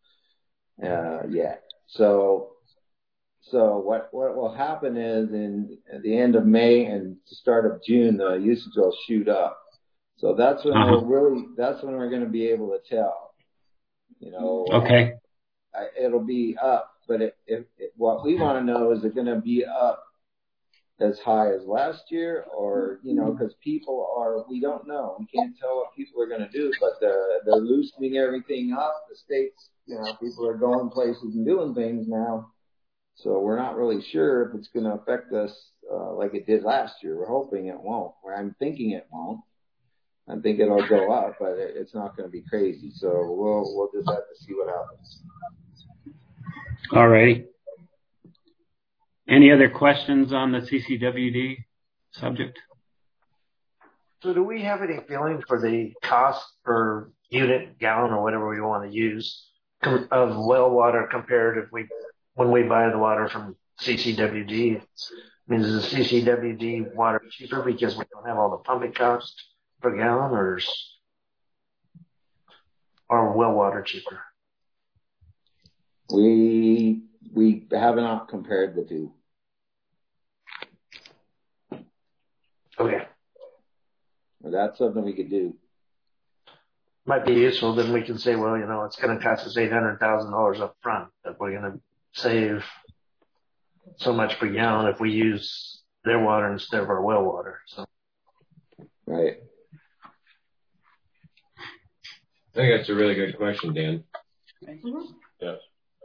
S9: yet. So what will happen is at the end of May and the start of June, the usage will shoot up. So that's when we're going to be able to tell,
S2: Okay.
S9: It'll be up, but what we want to know is it going to be up as high as last year or, because we don't know. We can't tell what people are going to do, but they're loosening everything up. The states, people are going places and doing things now. So we're not really sure if it's going to affect us like it did last year. We're hoping it won't. I'm thinking it won't. I think it'll go up, but it's not going to be crazy. So we'll just have to see what happens.
S2: All right. Any other questions on the CCWD subject?
S7: So do we have any feeling for the cost per unit, gallon, or whatever we want to use of well water compared when we buy the water from CCWD? I mean, is the CCWD water cheaper because we don't have all the pumping costs per gallon, or? or well water cheaper?
S9: We have not compared the two.
S7: Okay.
S9: Well, that's something we could do.
S7: Might be useful. Then we can say, well, it's going to cost us $800,000 up front, that we're going to save so much per gallon if we use their water instead of our well water. So.
S9: Right.
S8: I think that's a really good question, Dan.
S1: Mm-hmm.
S3: Yes.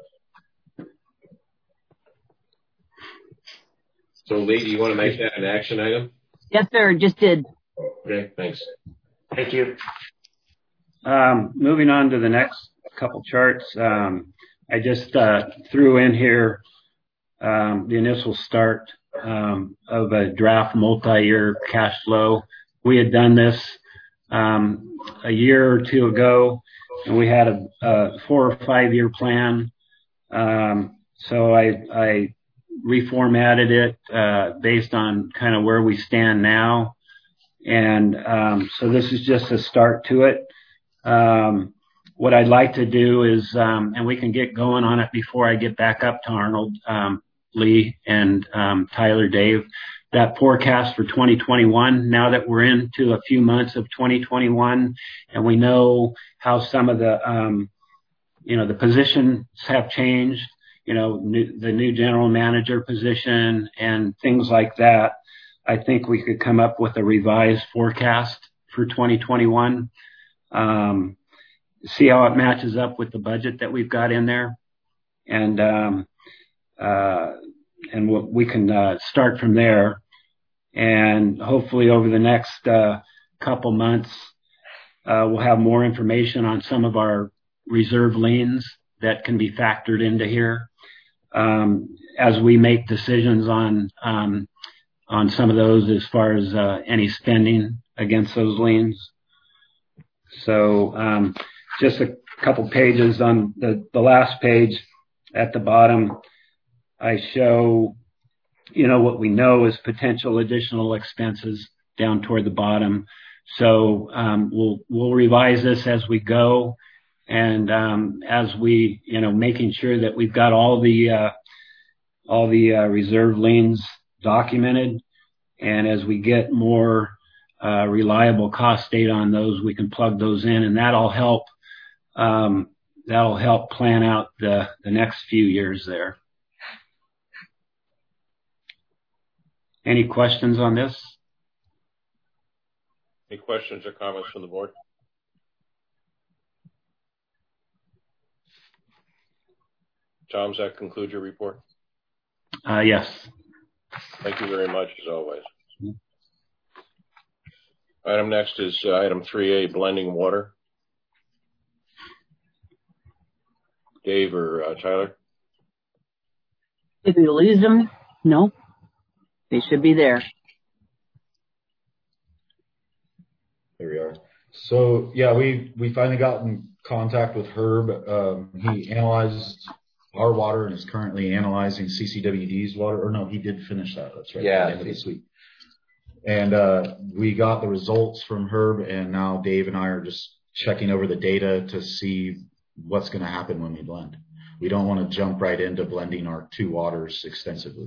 S8: So, Lee, do you want to make that an action item?
S4: Yes, sir. Just did.
S8: Okay, thanks.
S7: Thank you.
S2: Moving on to the next couple charts, I just threw in here the initial start of a draft multi-year cash flow. We had done this a year or two ago, and we had a 4 or 5 year plan. So I reformatted it based on kind of where we stand now. And so this is just a start to it. What I'd like to do is, and we can get going on it before I get back up to Arnold, Lee, and Tyler, Dave, that forecast for 2021, now that we're into a few months of 2021, and we know how some of the, the positions have changed, the new general manager position and things like that. I think we could come up with a revised forecast for 2021. See how it matches up with the budget that we've got in there, and we can start from there. And hopefully over the next couple months, we'll have more information on some of our reserve liens that can be factored into here as we make decisions on some of those as far as any spending against those liens. So just a couple pages on the last page at the bottom, I show, what we know is potential additional expenses down toward the bottom. So we'll revise this as we go, and as we, making sure that we've got all the reserve liens documented, and as we get more reliable cost data on those, we can plug those in, and that'll help plan out the next few years there. Any questions on this?
S3: Any questions or comments from the board? Tom, does that conclude your report?
S2: Yes.
S3: Thank you very much, as always. Item next is item 3A, blending water. Dave or Tyler?
S4: Did we lose them? No. They should be there.
S6: There we are. So yeah, we finally got in contact with Herb. He analyzed our water and is currently analyzing CCWD's water. Or no, he did finish that. That's right.
S9: Yeah.
S6: At the end of this week. And we got the results from Herb, and now Dave and I are just checking over the data to see what's going to happen when we blend. We don't want to jump right into blending our two waters extensively.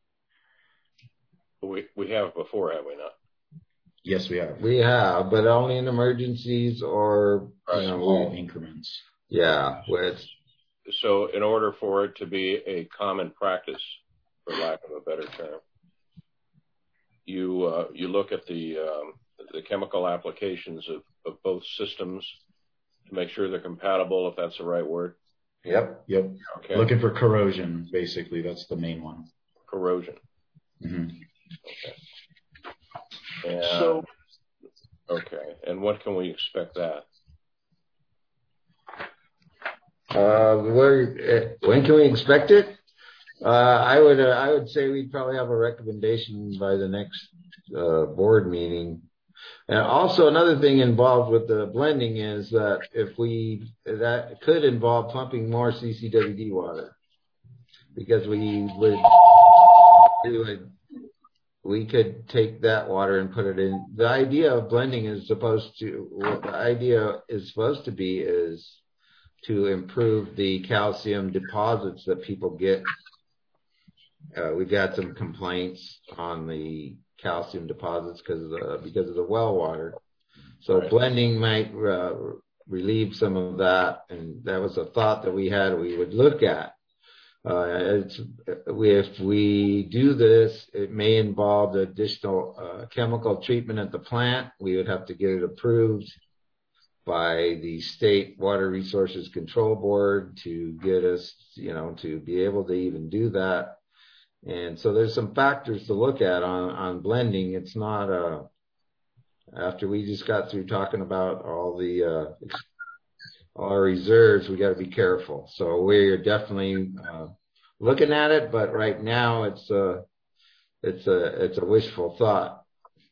S3: We have before, have we not?
S6: Yes, we have.
S9: We have, but only in emergencies or
S6: small increments.
S9: Yeah.
S3: So in order for it to be a common practice, for lack of a better term, you look at the chemical applications of both systems to make sure they're compatible, if that's the right word.
S9: Yep.
S3: Okay.
S6: Looking for corrosion, basically. That's the main one.
S3: Corrosion.
S6: Mm-hmm.
S3: Okay. And when can we expect that?
S9: When can we expect it? I would say we'd probably have a recommendation by the next board meeting. And also another thing involved with the blending is that that could involve pumping more CCWD water, because we would
S11: we could take that water and put it in. The idea of blending is supposed to be is to improve the calcium deposits that people get. We've got some complaints on the calcium deposits because of the well water. So right. Blending might relieve some of that, and that was a thought that we would look at. If we do this, it may involve additional chemical treatment at the plant. We would have to get it approved by the State Water Resources Control Board to get us, to be able to even do that. And so there's some factors to look at on blending. It's not after we just got through talking about all our reserves, we got to be careful. So we're definitely looking at it, but right now it's a wishful thought.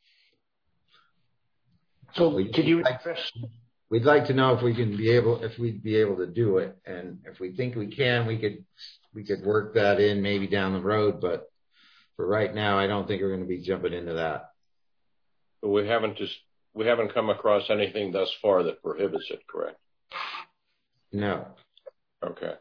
S7: So
S11: we'd like to know if we'd be able to do it, and if we think we can, we could work that in maybe down the road. But for right now, I don't think we're going to be jumping into that.
S3: But we haven't come across anything thus far that prohibits it, correct?
S11: No.
S3: Okay.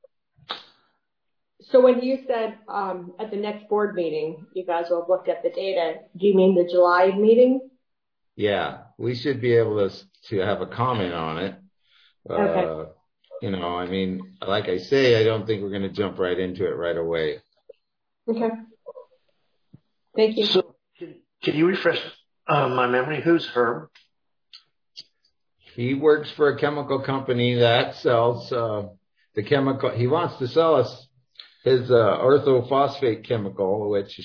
S1: So when you said at the next board meeting, you guys will have looked at the data, do you mean the July meeting?
S11: Yeah, we should be able to have a comment on it.
S1: Okay.
S11: Like I say, I don't think we're going to jump right into it right away.
S1: Okay. Thank you.
S7: So can you refresh my memory? Who's Herb?
S11: He works for a chemical company that sells the chemical. He wants to sell us his orthophosphate chemical, which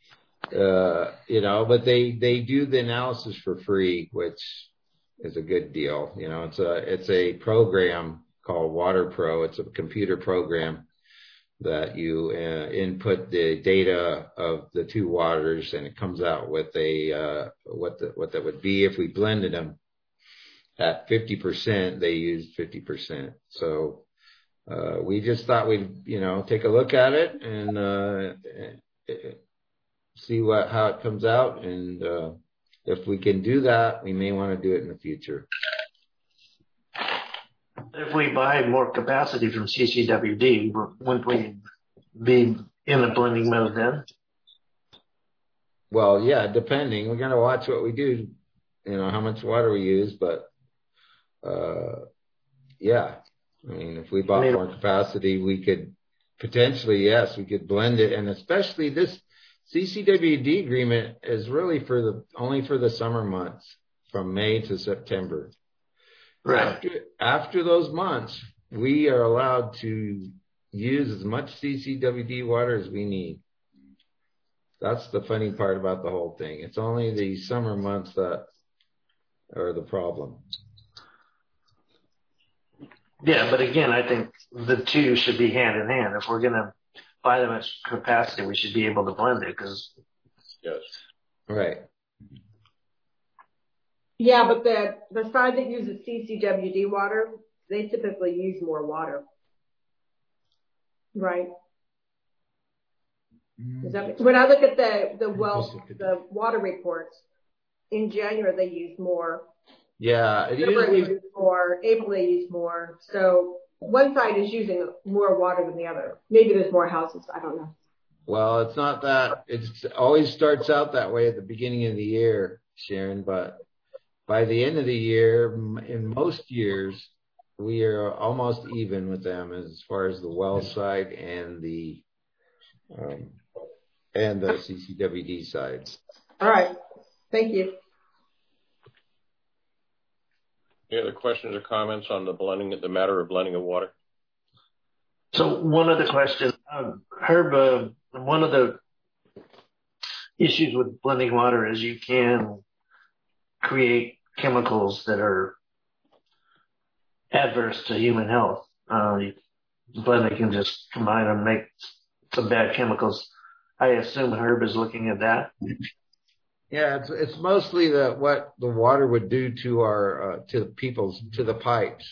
S11: but they do the analysis for free, which is a good deal. It's a program called WaterPro. It's a computer program that you input the data of the two waters, and it comes out with what that would be if we blended them. At 50%, they used 50%. So we just thought we'd take a look at it and see how it comes out, and if we can do that, we may want to do it in the future.
S7: If we buy more capacity from CCWD, wouldn't we be in a blending mode then?
S11: Well, yeah, depending. We're going to watch what we do, how much water we use, but yeah. If we bought more capacity, we could potentially, yes, we could blend it. And especially this CCWD agreement is really only for the summer months from May to September.
S7: Right.
S11: After those months, we are allowed to use as much CCWD water as we need. That's the funny part about the whole thing. It's only the summer months that are the problem.
S7: Yeah, but again, I think the two should be hand in hand. If we're going to buy that much capacity, we should be able to blend it.
S3: Yes.
S11: Right.
S1: Yeah, but the side that uses CCWD water, they typically use more water. Right. When I look at the water reports, in January they use more.
S11: Yeah.
S1: February they use more. April they use more. So one side is using more water than the other. Maybe there's more houses. I don't know.
S11: Well, it's not that. It always starts out that way at the beginning of the year, Sharon, but by the end of the year, in most years, we are almost even with them as far as the well side and the CCWD sides.
S1: All right. Thank you.
S3: Any other questions or comments on the matter of blending of water?
S7: So one other question, Herb. One of the issues with blending water is you can create chemicals that are adverse to human health. Blending can just combine and make some bad chemicals. I assume Herb is looking at that.
S11: Yeah, it's mostly what the water would do to the pipes.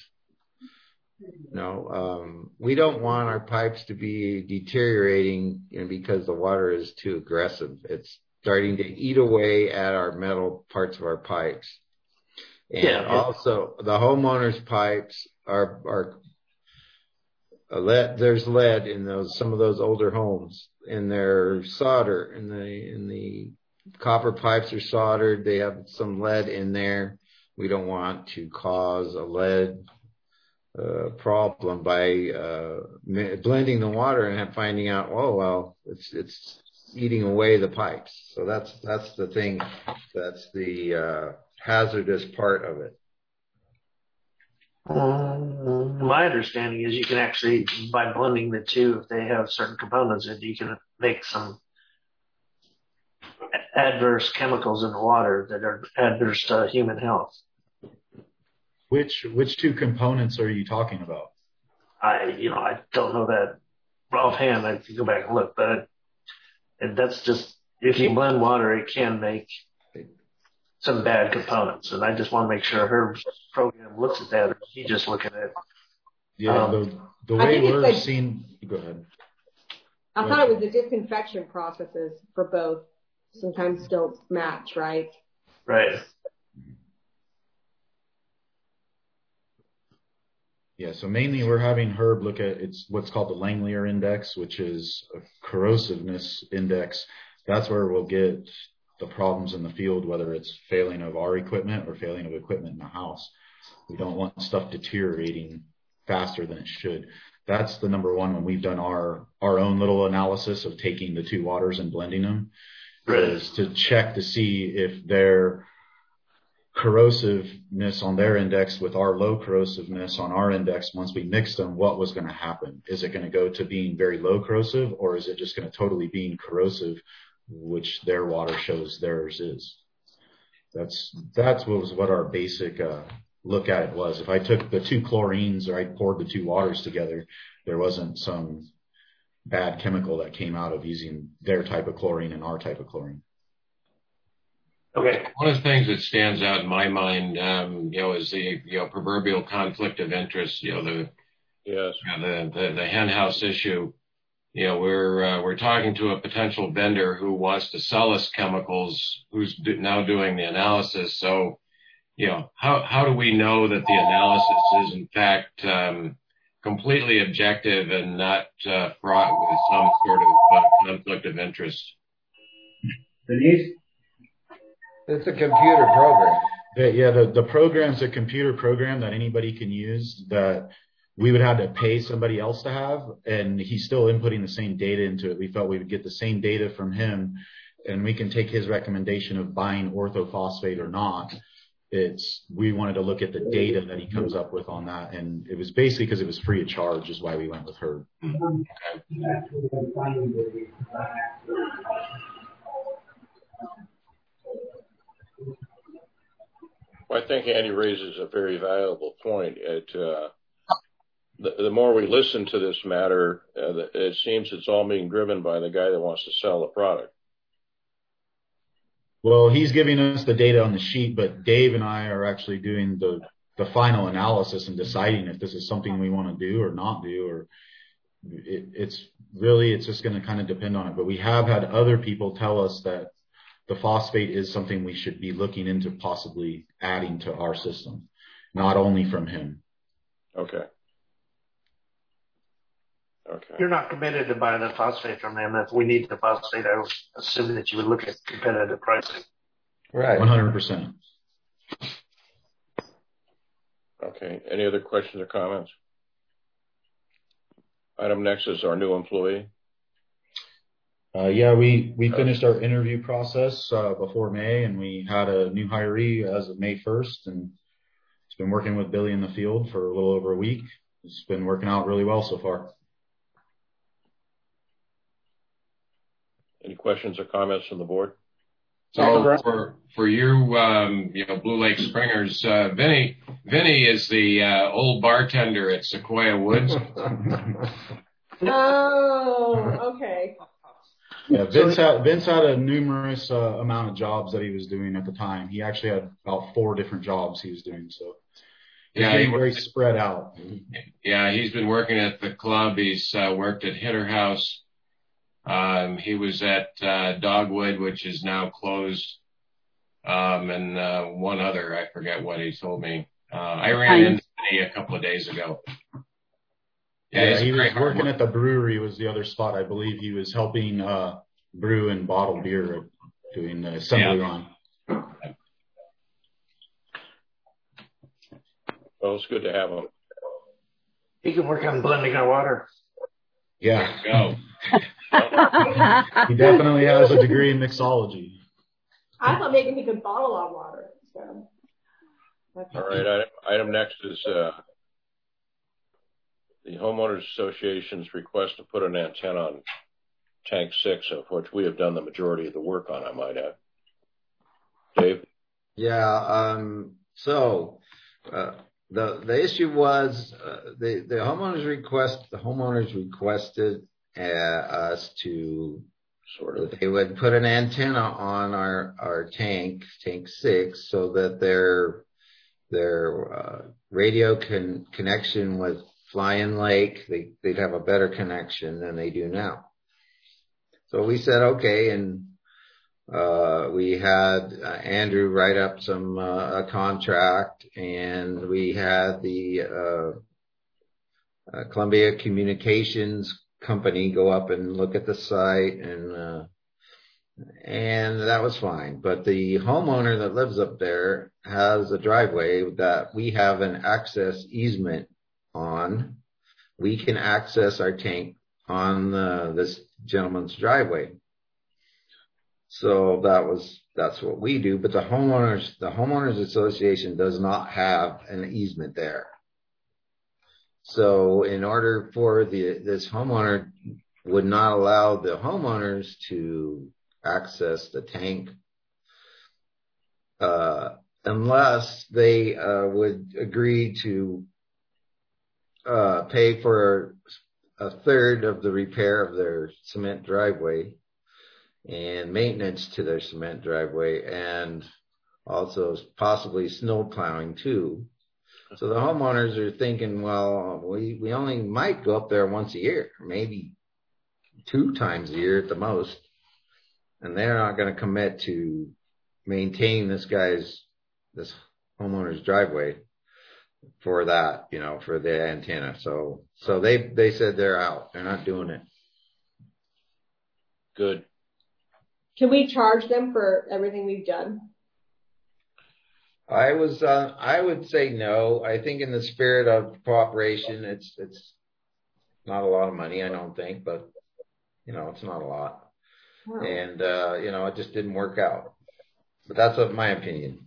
S11: We don't want our pipes to be deteriorating because the water is too aggressive. starting to eat away at our metal parts of our pipes. And also the homeowners' pipes are lead. There's lead in some of those older homes, and they're solder, and the copper pipes are soldered. They have some lead in there. We don't want to cause a lead problem by blending the water and finding out, oh well, it's eating away the pipes. So that's the thing. That's the hazardous part of it.
S7: My understanding is you can actually, by blending the two, if they have certain components, you can make some adverse chemicals in the water that are adverse to human health.
S6: Which two components are you talking about?
S7: I don't know that offhand. I can go back and look, but that's just, if you blend water, it can make some bad components, and I just want to make sure her program looks at that, or he's just looking at.
S6: Yeah, the way we're seeing. Go ahead.
S1: I thought it was the disinfection processes for both sometimes don't match, right?
S7: Right.
S6: Yeah, so mainly we're having Herb look at what's called the Langmuir index, which is a corrosiveness index. That's where we'll get the problems in the field, whether it's failing of our equipment or failing of equipment in the house. We don't want stuff deteriorating faster than it should. That's the number one when we've done our own little analysis of taking the two waters and blending them, is to check to see if their corrosiveness on their index with our low corrosiveness on our index, once we mix them, what was going to happen? Is it going to go to being very low corrosive, or is it just going to totally being corrosive, which their water shows theirs is? That's what our basic look at it was. If I took the two chlorines or I poured the two waters together, there wasn't some bad chemical that came out of using their type of chlorine and our type of chlorine.
S7: Okay.
S8: One of the things that stands out in my mind, is the proverbial conflict of interest. The hen house issue. We're talking to a potential vendor who wants to sell us chemicals, who's now doing the analysis. So, how do we know that the analysis is in fact completely objective and not fraught with some sort of conflict of interest?
S2: Denise?
S11: It's a computer program.
S6: The program's a computer program that anybody can use that we would have to pay somebody else to have, and he's still inputting the same data into it. We felt we would get the same data from him, and we can take his recommendation of buying orthophosphate or not. We wanted to look at the data that he comes up with on that, and it was basically because it was free of charge is why we went with her.
S3: Well, I think Andy raises a very valuable point. The more we listen to this matter, it seems it's all being driven by the guy that wants to sell the product.
S6: Well, he's giving us the data on the sheet, but Dave and I are actually doing the final analysis and deciding if this is something we want to do or not do, or it's just going to kind of depend on it. But we have had other people tell us that the phosphate is something we should be looking into possibly adding to our system, not only from him.
S3: Okay.
S7: You're not committed to buying the phosphate from them. If we need the phosphate, I would assume that you would look at competitive pricing.
S11: Right.
S6: 100%.
S3: Okay. Any other questions or comments? Item next is our new employee.
S6: We finished our interview process before May, and we had a new hiree as of May 1st, and it's been working with Billy in the field for a little over a week. It's been working out really well so far.
S3: Any questions or comments from the board?
S8: So for you, Blue Lake Springers, Vinny is the old bartender at Sequoia Woods.
S1: Oh, okay.
S6: Yeah, Vince had a numerous amount of jobs that he was doing at the time. He actually had about 4 different jobs he was doing. So he was very spread out.
S8: Yeah, he's been working at the club. He's worked at Hitter House. He was at Dogwood, which is now closed, and one other, I forget what he told me. I ran into him a couple of days ago.
S6: Yeah, he was working at the brewery was the other spot. I believe he was helping brew and bottle beer, doing the assembly line.
S3: Well, it's good to have him.
S7: He can work on blending our water.
S6: Yeah.
S8: Go.
S6: He definitely has a degree in mixology.
S1: I thought maybe he could bottle our water. So.
S3: All right. Item next is the Homeowners Association's request to put an antenna on Tank 6, of which we have done the majority of the work on, I might add. Dave?
S11: Yeah. So the issue was the homeowners requested us to they would put an antenna on our tank 6, so that their radio connection with Flying Lake, they'd have a better connection than they do now. So we said okay, and we had Andrew write up a contract, and we had the Columbia Communications company go up and look at the site, and that was fine. But the homeowner that lives up there has a driveway that we have an access easement on. We can access our tank on this gentleman's driveway. So that's what we do. But the homeowners association does not have an easement there. So in order for this homeowner would not allow the homeowners to access the tank unless they would agree to pay for a third of the repair of their cement driveway and maintenance to their cement driveway, and also possibly snow plowing too. So the homeowners are thinking, well, we only might go up there once a year, maybe 2 times a year at the most. And they're not going to commit to maintain this homeowner's driveway for that, for the antenna. So they said they're out. They're not doing it.
S3: Good.
S1: Can we charge them for everything we've done?
S11: I would say no. I think in the spirit of cooperation, it's not a lot of money, I don't think, but it's not a lot. Oh. And it just didn't work out. But that's my opinion.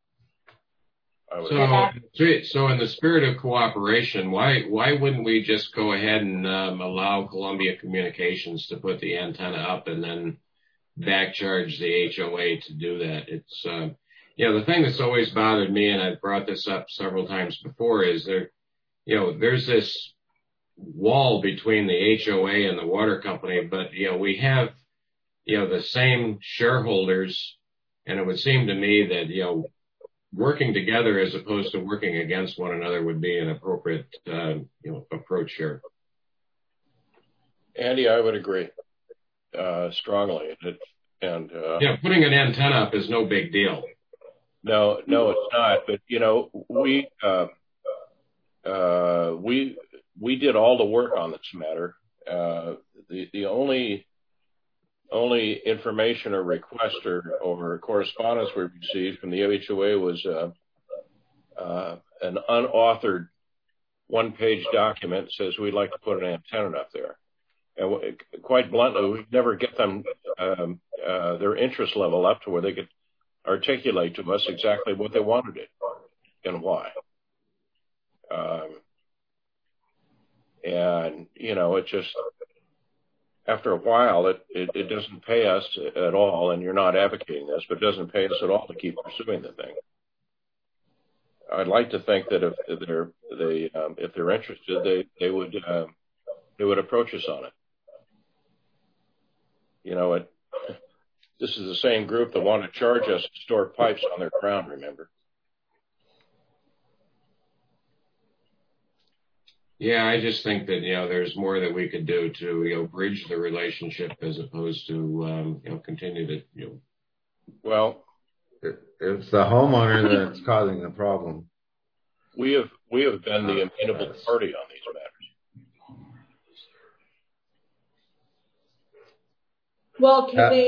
S8: So in the spirit of cooperation, why wouldn't we just go ahead and allow Columbia Communications to put the antenna up and then back charge the HOA to do that? It's the thing that's always bothered me, and I've brought this up several times before, is there's this wall between the HOA and the water company, but we have the same shareholders, and it would seem to me that working together as opposed to working against one another would be an appropriate approach here.
S3: Andy, I would agree strongly.
S8: Putting an antenna up is no big deal.
S3: No, it's not. But we did all the work on this matter. The only information or request or correspondence we received from the HOA was an unauthored 1-page document that says we'd like to put an antenna up there. And quite bluntly, we'd never get them their interest level up to where they could articulate to us exactly what they wanted it and why. It just, after a while, it doesn't pay us at all, and you're not advocating this, but it doesn't pay us at all to keep pursuing the thing. I'd like to think that if they're interested, they would approach us on it. This is the same group that want to charge us to store pipes on their ground, remember?
S8: Yeah, I just think that, there's more that we could do to, bridge the relationship as opposed to, continue to,
S3: Well,
S11: It's the homeowner that's causing the problem.
S3: we have been the amenable party on these matters.
S1: Well,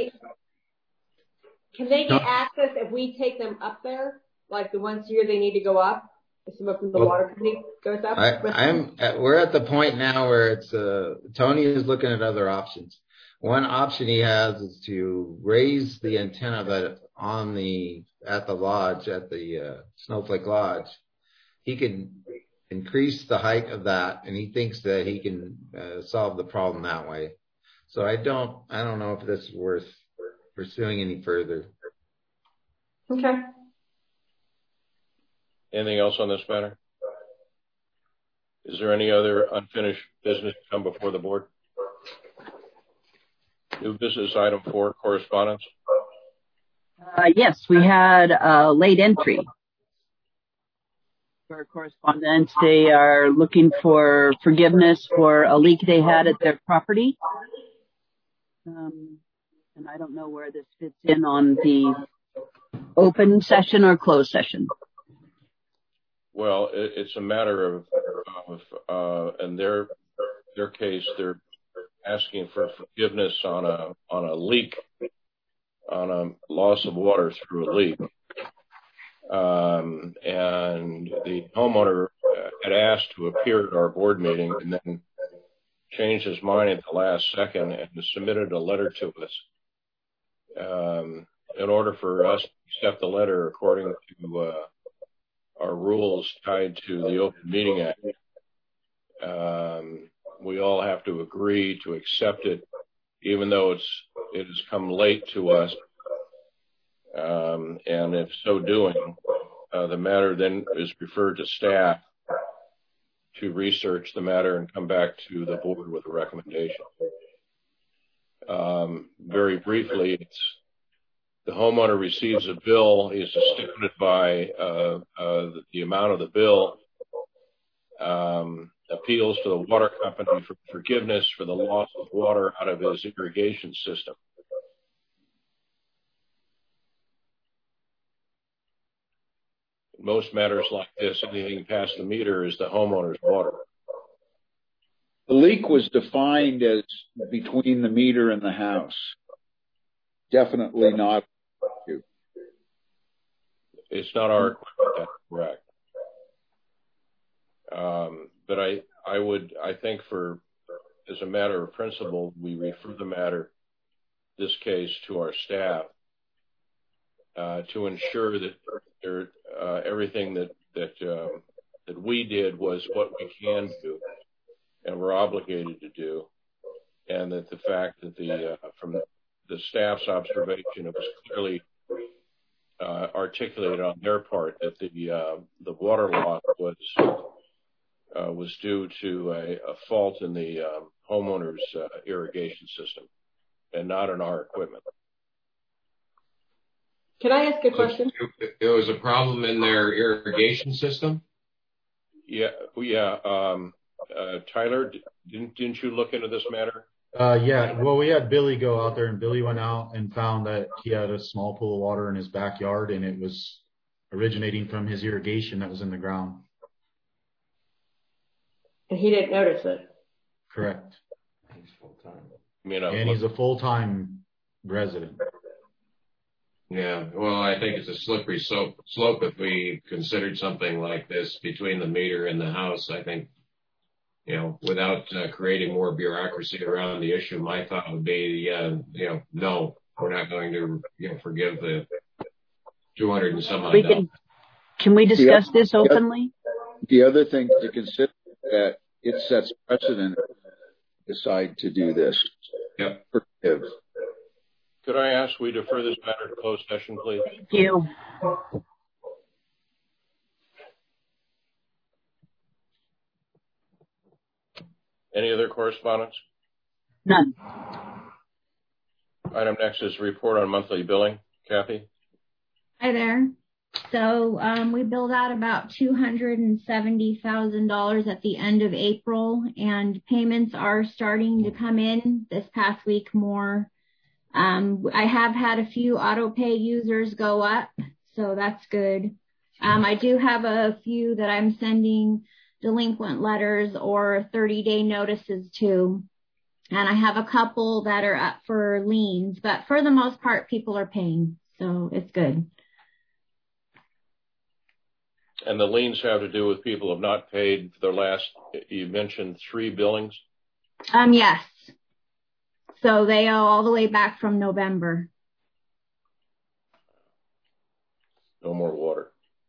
S1: can they get access if we take them up there? Like the once a year they need to go up? If someone from the water company goes up?
S11: We're at the point now where it's, Tony is looking at other options. One option he has is to raise the antenna that at the lodge, at the Snowflake Lodge. He can increase the height of that, and he thinks that he can solve the problem that way. So I don't know if this is worth pursuing any further.
S1: Okay.
S3: Anything else on this matter? Is there any other unfinished business to come before the board? New business item 4, correspondence.
S4: Yes, we had a late entry for correspondence. They are looking for forgiveness for a leak they had at their property. And I don't know where this fits in on the open session or closed session.
S3: Well, it's a matter of in their case, they're asking for forgiveness on a leak, on a loss of water through a leak. And the homeowner had asked to appear at our board meeting and then changed his mind at the last second and submitted a letter to us. In order for us to accept the letter according to our rules tied to the Open Meeting Act, we all have to agree to accept it, even though it has come late to us. And if so doing, the matter then is referred to staff to research the matter and come back to the board with a recommendation. Very briefly, the homeowner receives a bill. He is astounded by the amount of the bill. Appeals to the water company for forgiveness for the loss of water out of his irrigation system. In most matters like this, anything past the meter is the homeowner's water.
S12: The leak was defined as between the meter and the house. Definitely not.
S3: It's not our equipment, that's correct. But I think as a matter of principle, we refer the matter, this case, to our staff to ensure that everything that we did was what we can do and we're obligated to do, and that the fact that from the staff's observation, it was clearly articulated on their part that the water loss was due to a fault in the homeowner's irrigation system and not in our equipment.
S1: Can I ask a question?
S8: There was a problem in their irrigation system?
S3: Yeah. Tyler, didn't you look into this matter?
S6: Yeah. Well, we had Billy go out there, and Billy went out and found that he had a small pool of water in his backyard, and it was originating from his irrigation that was in the ground.
S1: And he didn't notice it.
S6: Correct.
S11: He's full-time.
S6: And he's a full-time resident.
S8: Yeah, well, I think it's a slippery slope if we considered something like this between the meter and the house. I think, without creating more bureaucracy around the issue, my thought would be, no, we're not going to, forgive the 200 and some odd dollars.
S4: Can we discuss this openly?
S12: The other thing to consider is that it sets precedent if we decide to do this.
S8: Yep.
S12: Forgive.
S3: Could I ask we defer this matter to closed session, please?
S4: Thank you.
S3: Any other correspondence?
S4: None.
S3: Item next is report on monthly billing. Kathy?
S13: Hi there. So we billed out about $270,000 at the end of April, and payments are starting to come in this past week more. I have had a few auto pay users go up, so that's good. I do have a few that I'm sending delinquent letters or 30-day notices to. And I have a couple that are up for liens, but for the most part, people are paying. So it's good.
S3: And the liens have to do with people who have not paid for their last, you mentioned 3 billings?
S13: Yes. So they owe all the way back from November.
S3: No more water.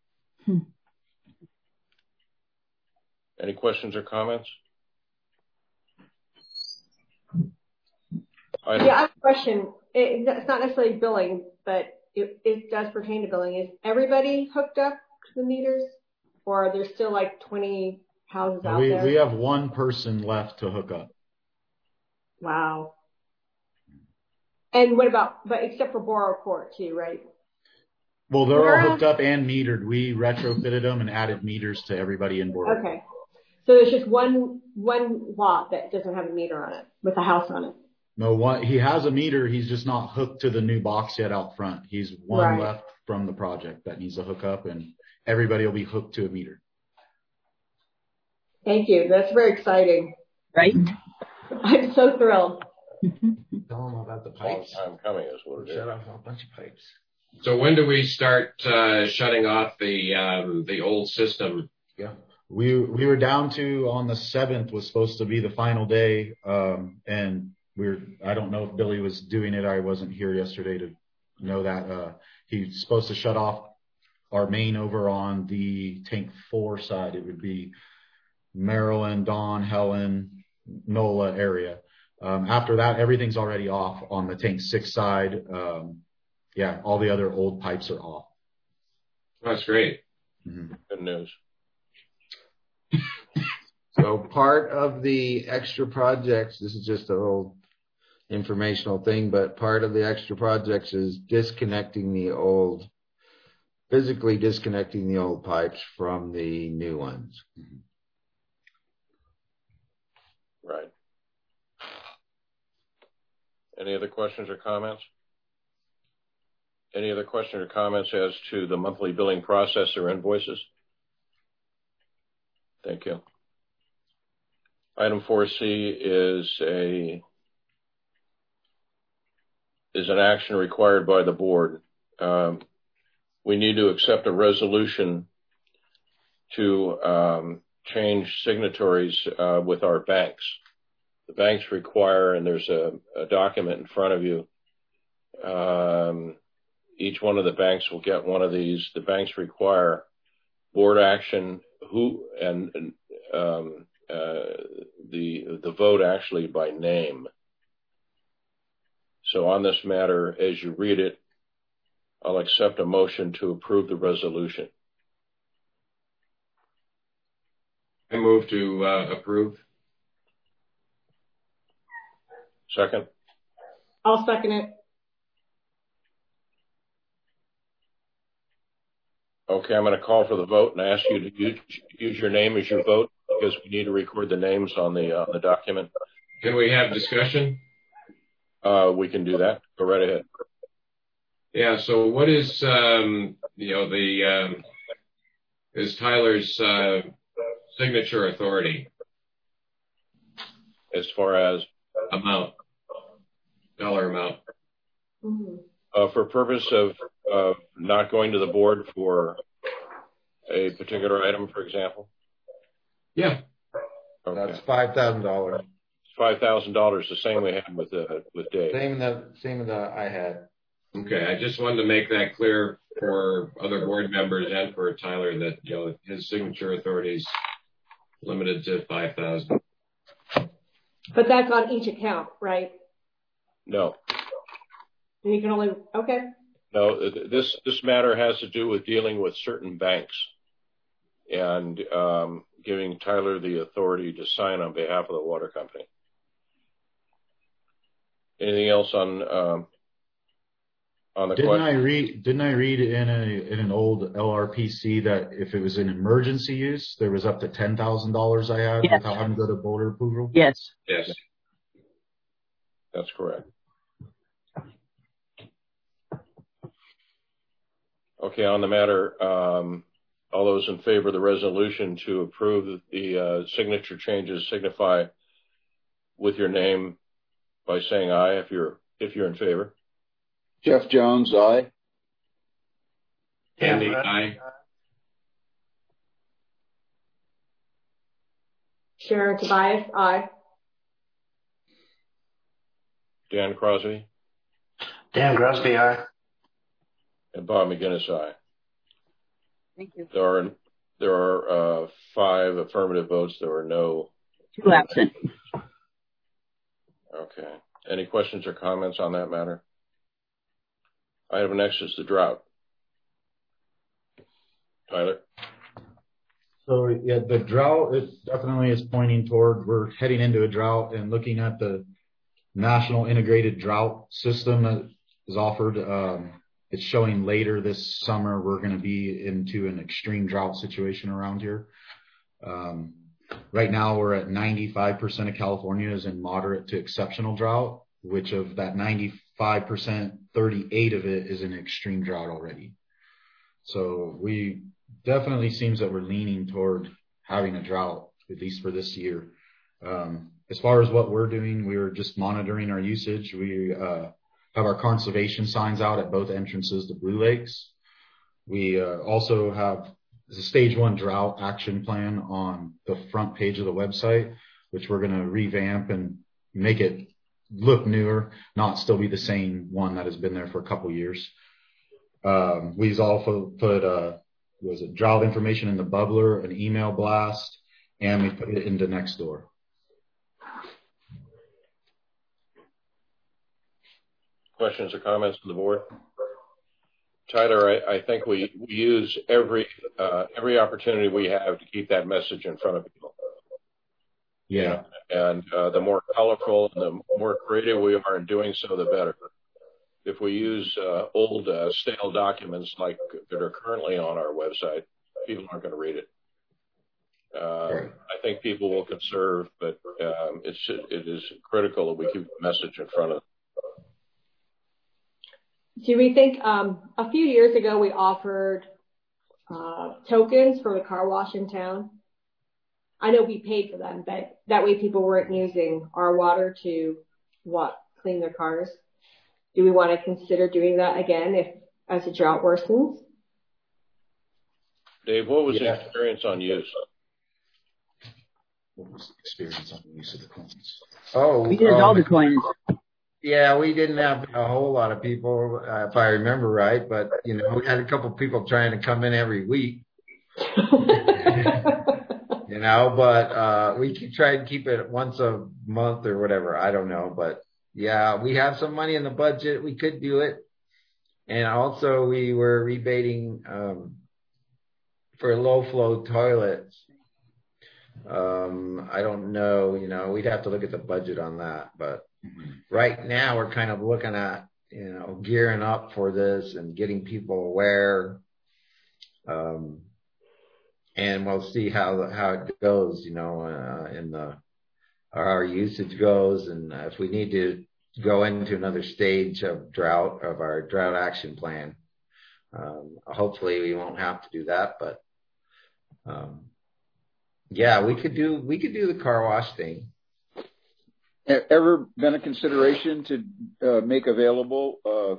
S3: Any questions or comments?
S1: Yeah, I have a question. It's not necessarily billing, but it does pertain to billing. Is everybody hooked up to the meters, or are there still like 20 houses out there?
S6: We have one person left to hook up.
S1: Wow. And what about, but except for Borough Court too, right?
S6: Well, they're all hooked up and metered. We retrofitted them and added meters to everybody in Borough.
S1: Okay. So there's just one lot that doesn't have a meter on it with a house on it.
S6: No, he has a meter. He's just not hooked to the new box yet out front. He's one left from the project that needs to hook up, and everybody will be hooked to a meter.
S1: Thank you. That's very exciting.
S4: Right?
S1: I'm so thrilled.
S11: Tell them about the pipes.
S3: Long time coming is what it is.
S11: Shut off a bunch of pipes.
S8: So when do we start shutting off the old system?
S6: Yeah. We were down to on the 7th was supposed to be the final day, and I don't know if Billy was doing it. I wasn't here yesterday to know that. He's supposed to shut off our main over on the tank 4 side. It would be Maryland, Dawn, Helen, NOLA area. After that, everything's already off on the tank 6 side. Yeah, all the other old pipes are off.
S8: That's great.
S3: Mm-hmm. Good news.
S11: So part of the extra projects, this is just a little informational thing, but part of the extra projects is physically disconnecting the old pipes from the new ones.
S3: Right. Any other questions or comments? Any other questions or comments as to the monthly billing process or invoices? Thank you. Item 4C is an action required by the board. We need to accept a resolution to change signatories with our banks. The banks require, and there's a document in front of you. Each one of the banks will get one of these. The banks require board action, the vote actually by name. So on this matter, as you read it, I'll accept a motion to approve the resolution.
S8: I move to approve.
S3: Second?
S1: I'll second it.
S3: Okay, I'm going to call for the vote and ask you to use your name as your vote because we need to record the names on the document.
S8: Can we have discussion?
S3: We can do that. Go right ahead.
S8: Yeah. So what is is Tyler's signature authority
S3: as far as
S8: dollar amount?
S1: Mm-hmm.
S3: For purpose of not going to the board for a particular item, for example?
S8: Yeah.
S3: Okay.
S11: That's $5,000.
S3: $5,000, the same we had with Dave.
S11: Same that I had.
S8: Okay, I just wanted to make that clear for other board members and for Tyler that his signature authority is limited to $5,000.
S1: But that's on each account, right?
S3: No.
S1: You can only
S3: No, this matter has to do with dealing with certain banks and giving Tyler the authority to sign on behalf of the water company. Anything else on on the
S6: Didn't
S3: question.
S6: Didn't I read in an old LRPC that if it was an emergency use, there was up to $10,000 I had without having to go to board approval?
S4: Yes.
S3: Yes. That's correct. Okay, on the matter, all those in favor of the resolution to approve the signature changes signify with your name by saying aye if you're in favor.
S12: Jeff Jones, aye.
S8: Andy, aye.
S1: Sharon Tobias, aye.
S3: Dan Crosby.
S7: Dan Crosby, aye.
S3: And Bob McGinnis, aye.
S4: Thank you.
S3: There are 5 affirmative votes. There are no
S4: 2 absent.
S3: Okay. Any questions or comments on that matter? Item next is the drought. Tyler?
S6: So yeah, the drought definitely is pointing toward, we're heading into a drought, and looking at the national integrated drought system that is offered. It's showing later this summer we're going to be into an extreme drought situation around here. Right now we're at 95% of California is in moderate to exceptional drought, which of that 95%, 38 of it is in extreme drought already. So we definitely seems that we're leaning toward having a drought, at least for this year. As far as what we're doing, we're just monitoring our usage. We have our conservation signs out at both entrances to Blue Lakes. We also have the stage 1 drought action plan on the front page of the website, which we're going to revamp and make it look newer, not still be the same one that has been there for a couple years. We've also put drought information in the bubbler, an email blast, and we put it into Nextdoor.
S3: Questions or comments from the board? Tyler, I think we use every opportunity we have to keep that message in front of people.
S6: Yeah.
S3: And the more colorful and the more creative we are in doing so, the better. If we use old stale documents like that are currently on our website, people aren't going to read it.
S6: Right.
S3: I think people will conserve, but it is critical that we keep the message in front of them.
S1: Do we think a few years ago we offered tokens for the car wash in town? I know we paid for them, but that way people weren't using our water to clean their cars. Do we want to consider doing that again as the drought worsens?
S3: Dave, what was the experience on use?
S6: What was the experience on the use of the coins?
S11: Oh,
S4: We did all the coins.
S11: Yeah, we didn't have a whole lot of people, if I remember right, but we had a couple of people trying to come in every week. But we try to keep it once a month or whatever. I don't know, but yeah, we have some money in the budget. We could do it. And also we were rebating for low flow toilets. I don't know, we'd have to look at the budget on that, but right now we're kind of looking at, gearing up for this and getting people aware. And we'll see how it goes, our usage goes. And if we need to go into another stage of our drought action plan, hopefully we won't have to do that, but, yeah, we could do the car wash thing.
S12: Ever been a consideration to make available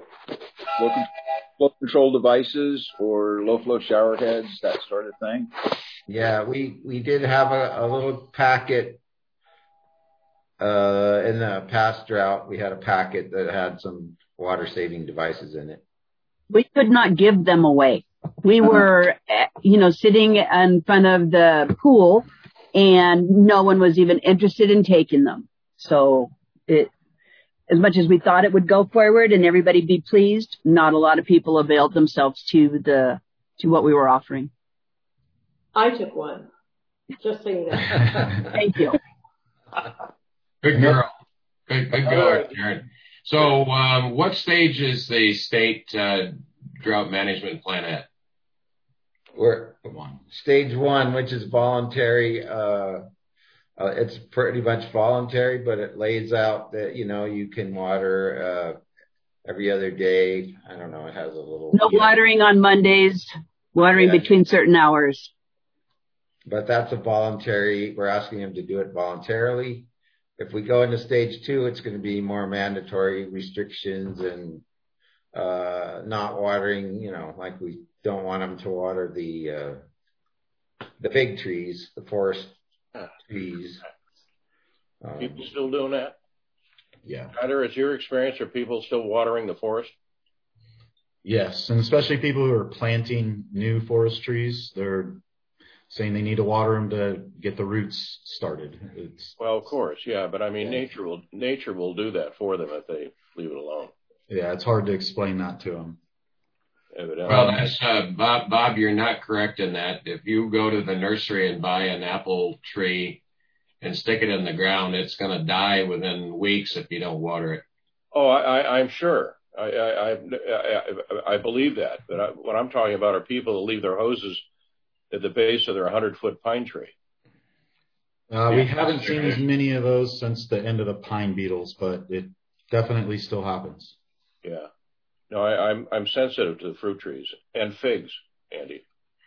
S12: flow control devices or low flow shower heads, that sort of thing?
S11: Yeah, we did have a little packet in the past drought. We had a packet that had some water saving devices in it.
S4: We could not give them away. We were, sitting in front of the pool, and no one was even interested in taking them. So as much as we thought it would go forward and everybody be pleased, not a lot of people availed themselves to what we were offering.
S1: I took one, just so you know.
S4: Thank you.
S8: Good girl. Good girl, Sharon. So, what stage is the state drought management plan at?
S11: We're stage 1, which is voluntary. It's pretty much voluntary, but it lays out that, you can water every other day. I don't know. It has a little.
S4: No watering on Mondays, watering between certain hours.
S11: But that's a voluntary. We're asking them to do it voluntarily. If we go into stage 2, it's going to be more mandatory restrictions and not watering, like we don't want them to water the big trees, the forest trees.
S3: People still doing that?
S11: Yeah.
S3: Tyler, is your experience, are people still watering the forest?
S6: Yes, and especially people who are planting new forest trees, they're saying they need to water them to get the roots started.
S3: Well, of course, yeah, but I mean, nature will do that for them if they leave it alone.
S6: Yeah, it's hard to explain that to them.
S3: Evidently.
S8: Well, that's Bob. You're not correct in that. If you go to the nursery and buy an apple tree and stick it in the ground, it's going to die within weeks if you don't water it.
S3: Oh, I'm sure. I believe that. But what I'm talking about are people that leave their hoses at the base of their 100-foot pine tree.
S6: We haven't seen as many of those since the end of the pine beetles, but it definitely still happens.
S3: Yeah. No, I'm sensitive to the fruit trees and figs, Andy.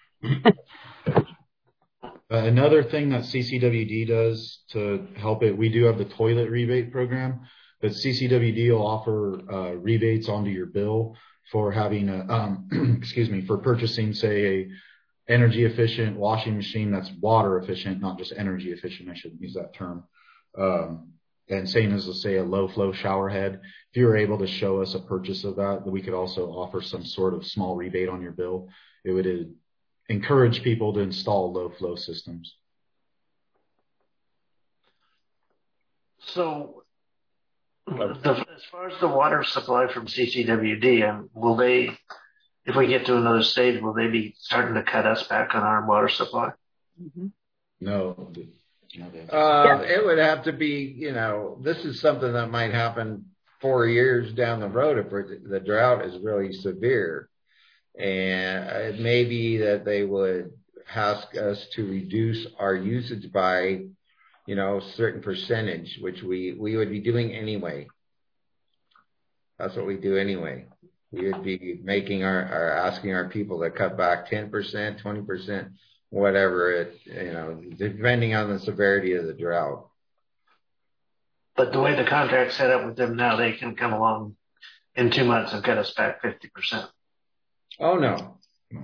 S6: Another thing that CCWD does to help it, we do have the toilet rebate program, but CCWD will offer rebates onto your bill for having for purchasing, say, a energy efficient washing machine that's water efficient, not just energy efficient. I shouldn't use that term. And same as, let's say, a low flow shower head. If you were able to show us a purchase of that, we could also offer some sort of small rebate on your bill. It would encourage people to install low flow systems.
S7: So, as far as the water supply from CCWD, will they, if we get to another stage, will they be starting to cut us back on our water supply?
S4: Mm-hmm.
S6: No.
S11: It would have to be, this is something that might happen 4 years down the road if the drought is really severe. And it may be that they would ask us to reduce our usage by, a certain percentage, which we would be doing anyway. That's what we do anyway. We would be making asking our people to cut back 10%, 20%. Whatever it, depending on the severity of the drought.
S7: But the way the contract's set up with them now, they can come along in 2 months and cut us back 50%.
S11: Oh, no.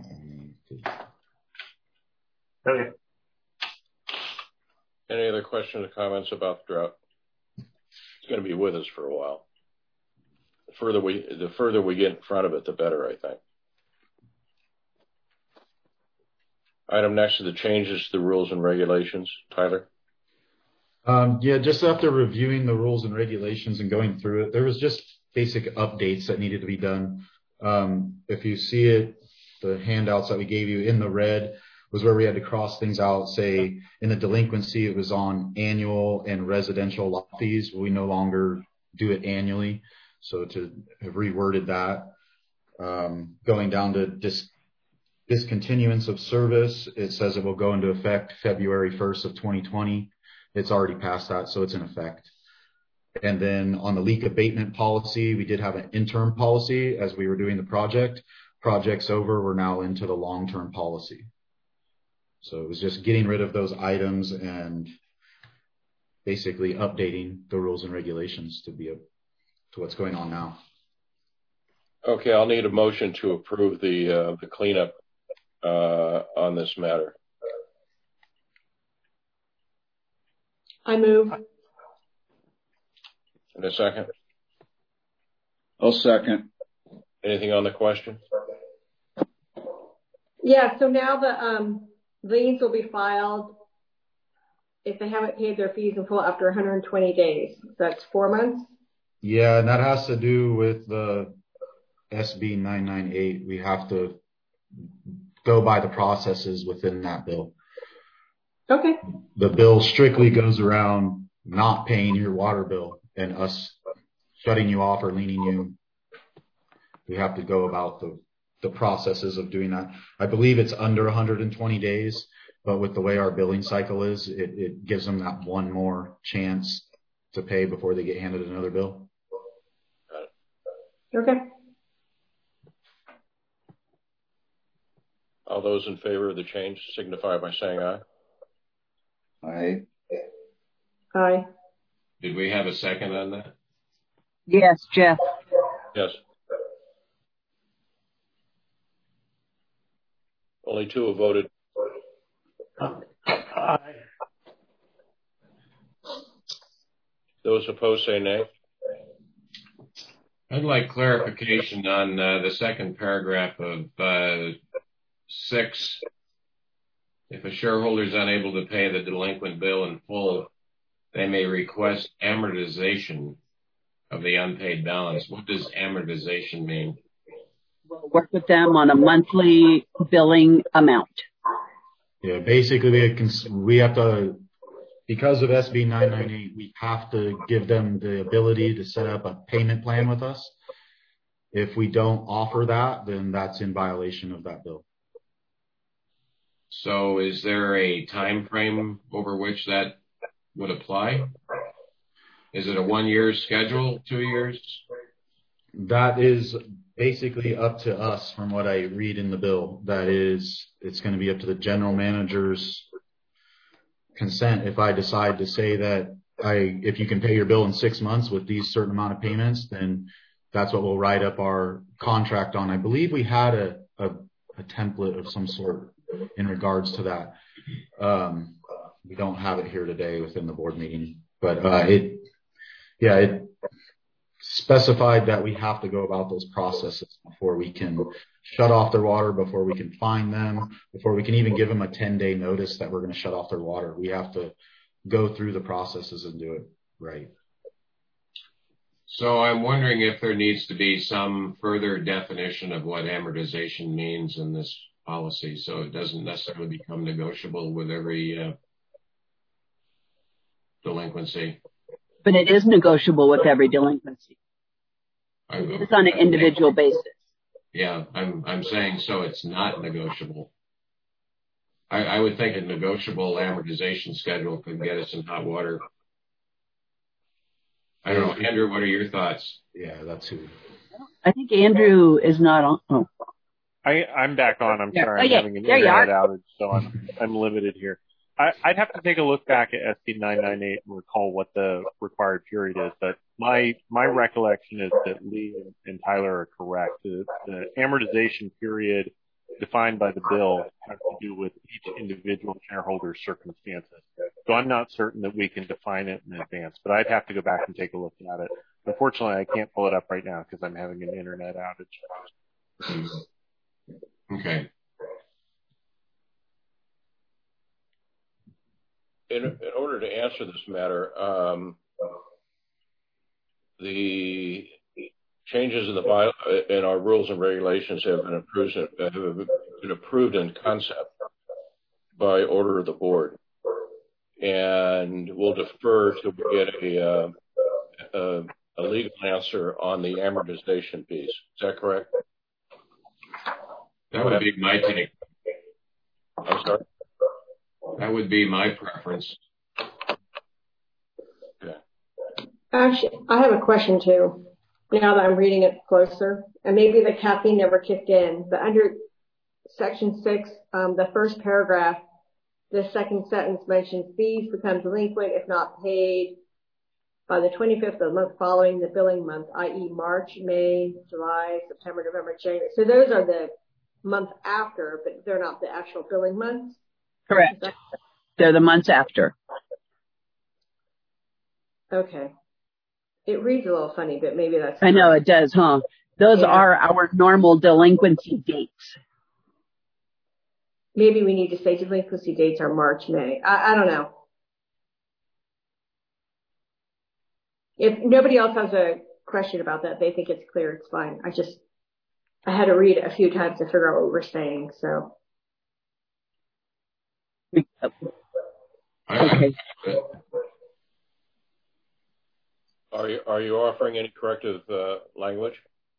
S7: Okay.
S3: Any other questions or comments about the drought? It's going to be with us for a while. The further we get in front of it, the better, I think. Item next is the changes to the rules and regulations. Tyler?
S6: Just after reviewing the rules and regulations and going through it, there was just basic updates that needed to be done. If you see it, the handouts that we gave you in the red was where we had to cross things out. Say in the delinquency, it was on annual and residential lot fees. We no longer do it annually. So to have reworded that, going down to discontinuance of service, it says it will go into effect February 1st of 2020. It's already past that, so it's in effect. And then on the leak abatement policy, we did have an interim policy as we were doing the project. Project's over, we're now into the long-term policy. So it was just getting rid of those items and basically updating the rules and regulations to what's going on now.
S3: Okay, I'll need a motion to approve the cleanup on this matter.
S1: I move.
S3: In a second.
S12: I'll second.
S3: Anything on the question?
S1: Yeah, so now the liens will be filed if they haven't paid their fees in full after 120 days. So that's 4 months?
S6: Yeah, and that has to do with the SB 998. We have to go by the processes within that bill.
S1: Okay.
S6: The bill strictly goes around not paying your water bill and us shutting you off or leaning you. We have to go about the processes of doing that. I believe it's under 120 days, but with the way our billing cycle is, it gives them that one more chance to pay before they get handed another bill.
S1: Okay.
S3: All those in favor of the change signify by saying aye.
S12: Aye.
S1: Aye.
S8: Did we have a second on that?
S4: Yes, Jeff.
S3: Yes. Only 2 have voted.
S7: Aye.
S3: Those opposed say nay.
S8: I'd like clarification on the second paragraph of 6. If a shareholder is unable to pay the delinquent bill in full, they may request amortization of the unpaid balance. What does amortization mean?
S4: We'll work with them on a monthly billing amount.
S6: Yeah, basically we have to, because of SB 998, we have to give them the ability to set up a payment plan with us. If we don't offer that, then that's in violation of that bill.
S8: So is there a time frame over which that would apply? Is it a 1-year schedule, 2 years?
S6: That is basically up to us from what I read in the bill. That is, it's going to be up to the general manager's consent. If I decide to say that if you can pay your bill in 6 months with these certain amount of payments, then that's what we'll write up our contract on. I believe we had a template of some sort in regards to that. We don't have it here today within the board meeting, but it specified that we have to go about those processes before we can shut off their water, before we can fine them, before we can even give them a 10-day notice that we're going to shut off their water. We have to go through the processes and do it right.
S8: So I'm wondering if there needs to be some further definition of what amortization means in this policy, so it doesn't necessarily become negotiable with every delinquency.
S4: But it is negotiable with every delinquency. It's on an individual basis.
S8: Yeah, I'm saying so it's not negotiable. I would think a negotiable amortization schedule could get us in hot water. I don't know. Andrew, what are your thoughts?
S6: Yeah, that's who.
S4: I think Andrew is not on. Oh.
S10: I'm back on. I'm sorry. I'm having an internet outage, so I'm limited here. I'd have to take a look back at SB 998 and recall what the required period is, but my recollection is that Lee and Tyler are correct. The amortization period defined by the bill has to do with each individual shareholder's circumstances. So I'm not certain that we can define it in advance, but I'd have to go back and take a look at it. Unfortunately, I can't pull it up right now because I'm having an internet outage.
S8: Okay.
S3: In order to answer this matter, the changes in our rules and regulations have been approved in concept by order of the board, and we'll defer to get a legal answer on the amortization piece. Is that correct?
S8: That would be my take.
S3: I'm sorry?
S8: That would be my preference.
S3: Okay.
S1: Actually, I have a question too, now that I'm reading it closer. And maybe the caffeine never kicked in, but under section 6, the first paragraph, the second sentence mentions fees become delinquent if not paid by the 25th of the month following the billing month, i.e. March, May, July, September, November, January. So those are the month after, but they're not the actual billing months.
S4: Correct. They're the months after.
S1: Okay. It reads a little funny, but maybe that's...
S4: I know it does, huh? Those are our normal delinquency dates.
S1: Maybe we need to say delinquency dates are March, May. I don't know. If nobody else has a question about that, they think it's clear, it's fine. I had to read it a few times to figure out what we were saying, so...
S4: Okay.
S3: Are you offering any corrective language?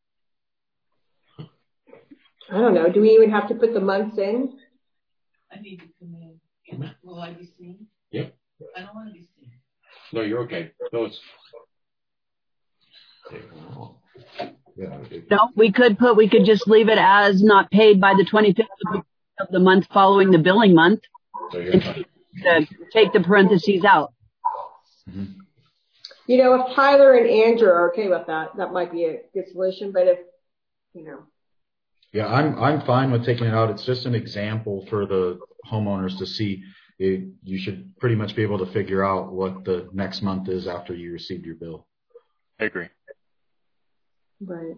S1: I don't know. Do we even have to put the months in?
S14: I need to come in. Will I be seen?
S8: Yep.
S14: I don't want to be seen.
S8: No, you're okay. No, it's.
S4: No, we could just leave it as not paid by the 25th of the month following the billing month.
S8: So you're fine.
S4: Take the parentheses out.
S2: Mm-hmm.
S1: You know, if Tyler and Andrew are okay with that, that might be a good solution. But if, you know.
S6: Yeah, I'm fine with taking it out. It's just an example for the homeowners to see. You should pretty much be able to figure out what the next month is after you received your bill.
S10: I agree.
S1: Right.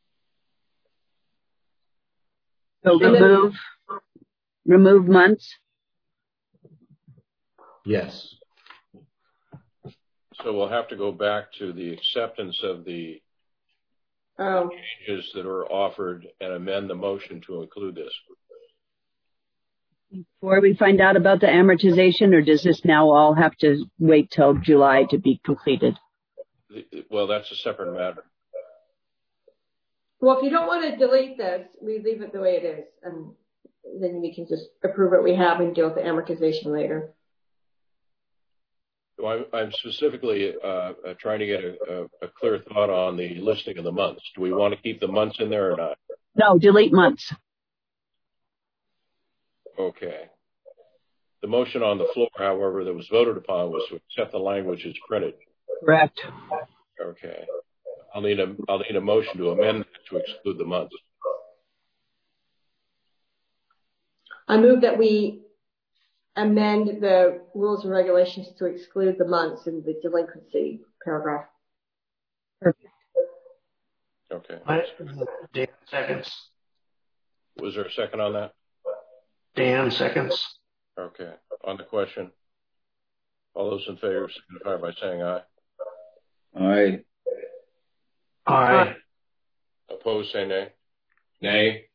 S4: So remove months.
S6: Yes.
S3: So we'll have to go back to the acceptance of the changes that are offered and amend the motion to include this.
S4: Before we find out about the amortization, or does this now all have to wait till July to be completed?
S3: Well, that's a separate matter.
S1: Well, if you don't want to delete this, we leave it the way it is, and then we can just approve what we have and deal with the amortization later.
S3: Well, I'm specifically trying to get a clear thought on the listing of the months. Do we want to keep the months in there or not?
S4: No, delete months.
S3: Okay. The motion on the floor, however, that was voted upon was to accept the language as printed.
S4: Correct.
S3: Okay. I'll need a motion to amend that to exclude the months.
S1: I move that we amend the rules and regulations to exclude the months in the delinquency paragraph.
S4: Perfect.
S3: Okay.
S7: Dan seconds.
S3: Was there a second on that?
S7: Dan seconds.
S3: Okay. On the question, all those in favor signify by saying aye.
S12: Aye.
S7: Aye.
S3: Opposed, say nay.
S8: Nay.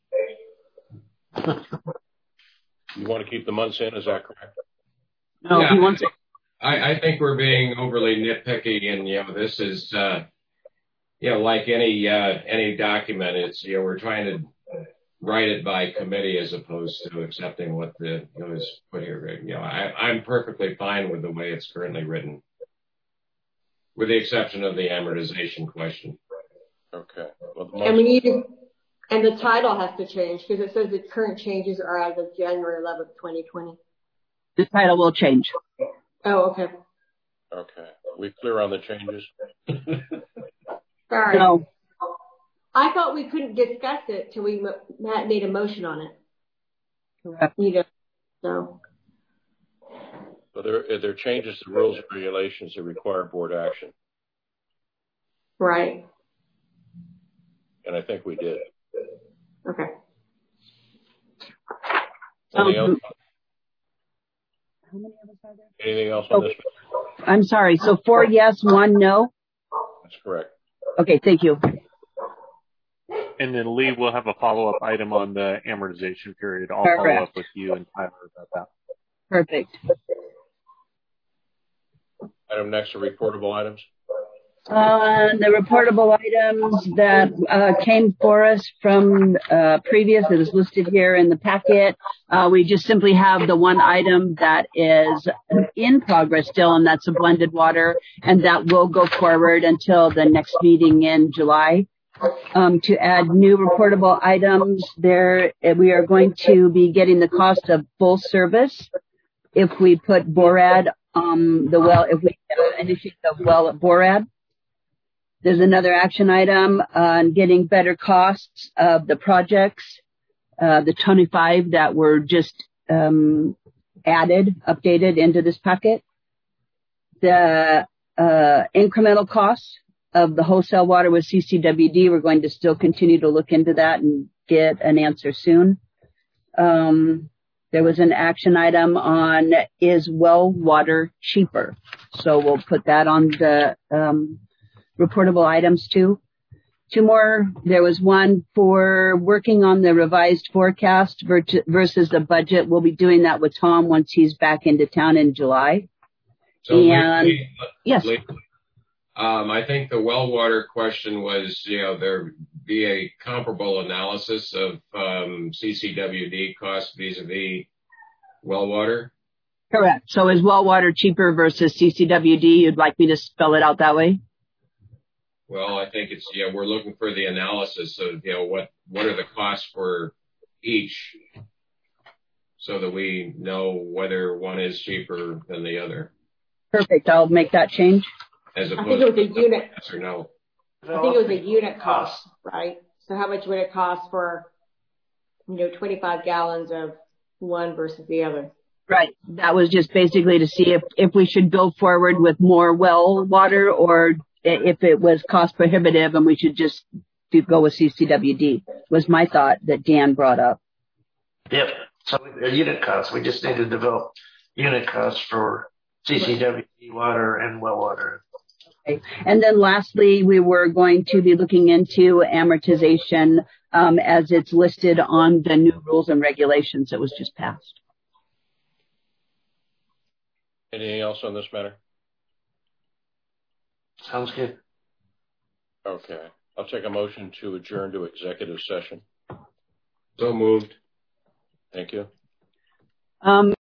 S3: You want to keep the months in, is that correct?
S4: No,
S8: Yeah,
S4: he wants.
S8: I think we're being overly nitpicky, and this is like any document. It's we're trying to write it by committee as opposed to accepting what is put here. I'm perfectly fine with the way it's currently written, with the exception of the amortization question.
S3: Okay. Well,
S1: and the title has to change because it says the current changes are as of January 11th, 2020.
S4: The title will change.
S1: Oh, okay.
S3: Okay. We clear on the changes?
S1: Sorry.
S4: No.
S1: I thought we couldn't discuss it till we made a motion on it.
S4: Correct.
S1: So.
S3: But there are changes to rules and regulations that require board action.
S1: Right.
S3: And I think we did.
S1: Okay.
S3: Anything else? Anything else on this?
S4: I'm sorry. So 4 yes, 1 no?
S3: That's correct.
S4: Okay, thank you.
S10: And then Lee will have a follow-up item on the amortization period. I'll
S4: Correct.
S10: follow up with you and Tyler about that.
S4: Perfect.
S3: Item next are reportable items.
S4: The reportable items that came for us from previous, it is listed here in the packet. We just simply have the one item that is in progress still, and that's the blended water, and that will go forward until the next meeting in July. To add new reportable items, we are going to be getting the cost of full service if we put BORAD the well, if we initiate the well at BORAD. There's another action item on getting better costs of the projects, the 25 that were just updated into this packet. The incremental costs of the wholesale water with CCWD, we're going to still continue to look into that and get an answer soon. There was an action item on is well water cheaper? So we'll put that on the reportable items too. 2 more. There was one for working on the revised forecast versus the budget. We'll be doing that with Tom once he's back into town in July.
S8: So
S4: and yes,
S8: I think the well water question was, there be a comparable analysis of CCWD cost vis-a-vis well water.
S4: Correct. So is well water cheaper versus CCWD? You'd like me to spell it out that way?
S8: Well, I think it's, we're looking for the analysis of, what are the costs for each so that we know whether one is cheaper than the other.
S4: Perfect. I'll make that change.
S8: As opposed
S1: I think it was a unit.
S8: Yes or no.
S1: I think it was a unit cost, right? So how much would it cost for, 25 gallons of one versus the other?
S4: Right. That was just basically to see if we should go forward with more well water or if it was cost prohibitive and we should just go with CCWD was my thought that Dan brought up.
S7: Yep. So a unit cost. We just need to develop unit costs for CCWD water and well water.
S4: Okay. And then lastly, we were going to be looking into amortization as it's listed on the new rules and regulations that was just passed.
S3: Anything else on this matter?
S7: Sounds good.
S3: Okay. I'll take a motion to adjourn to executive session.
S8: So moved.
S3: Thank you.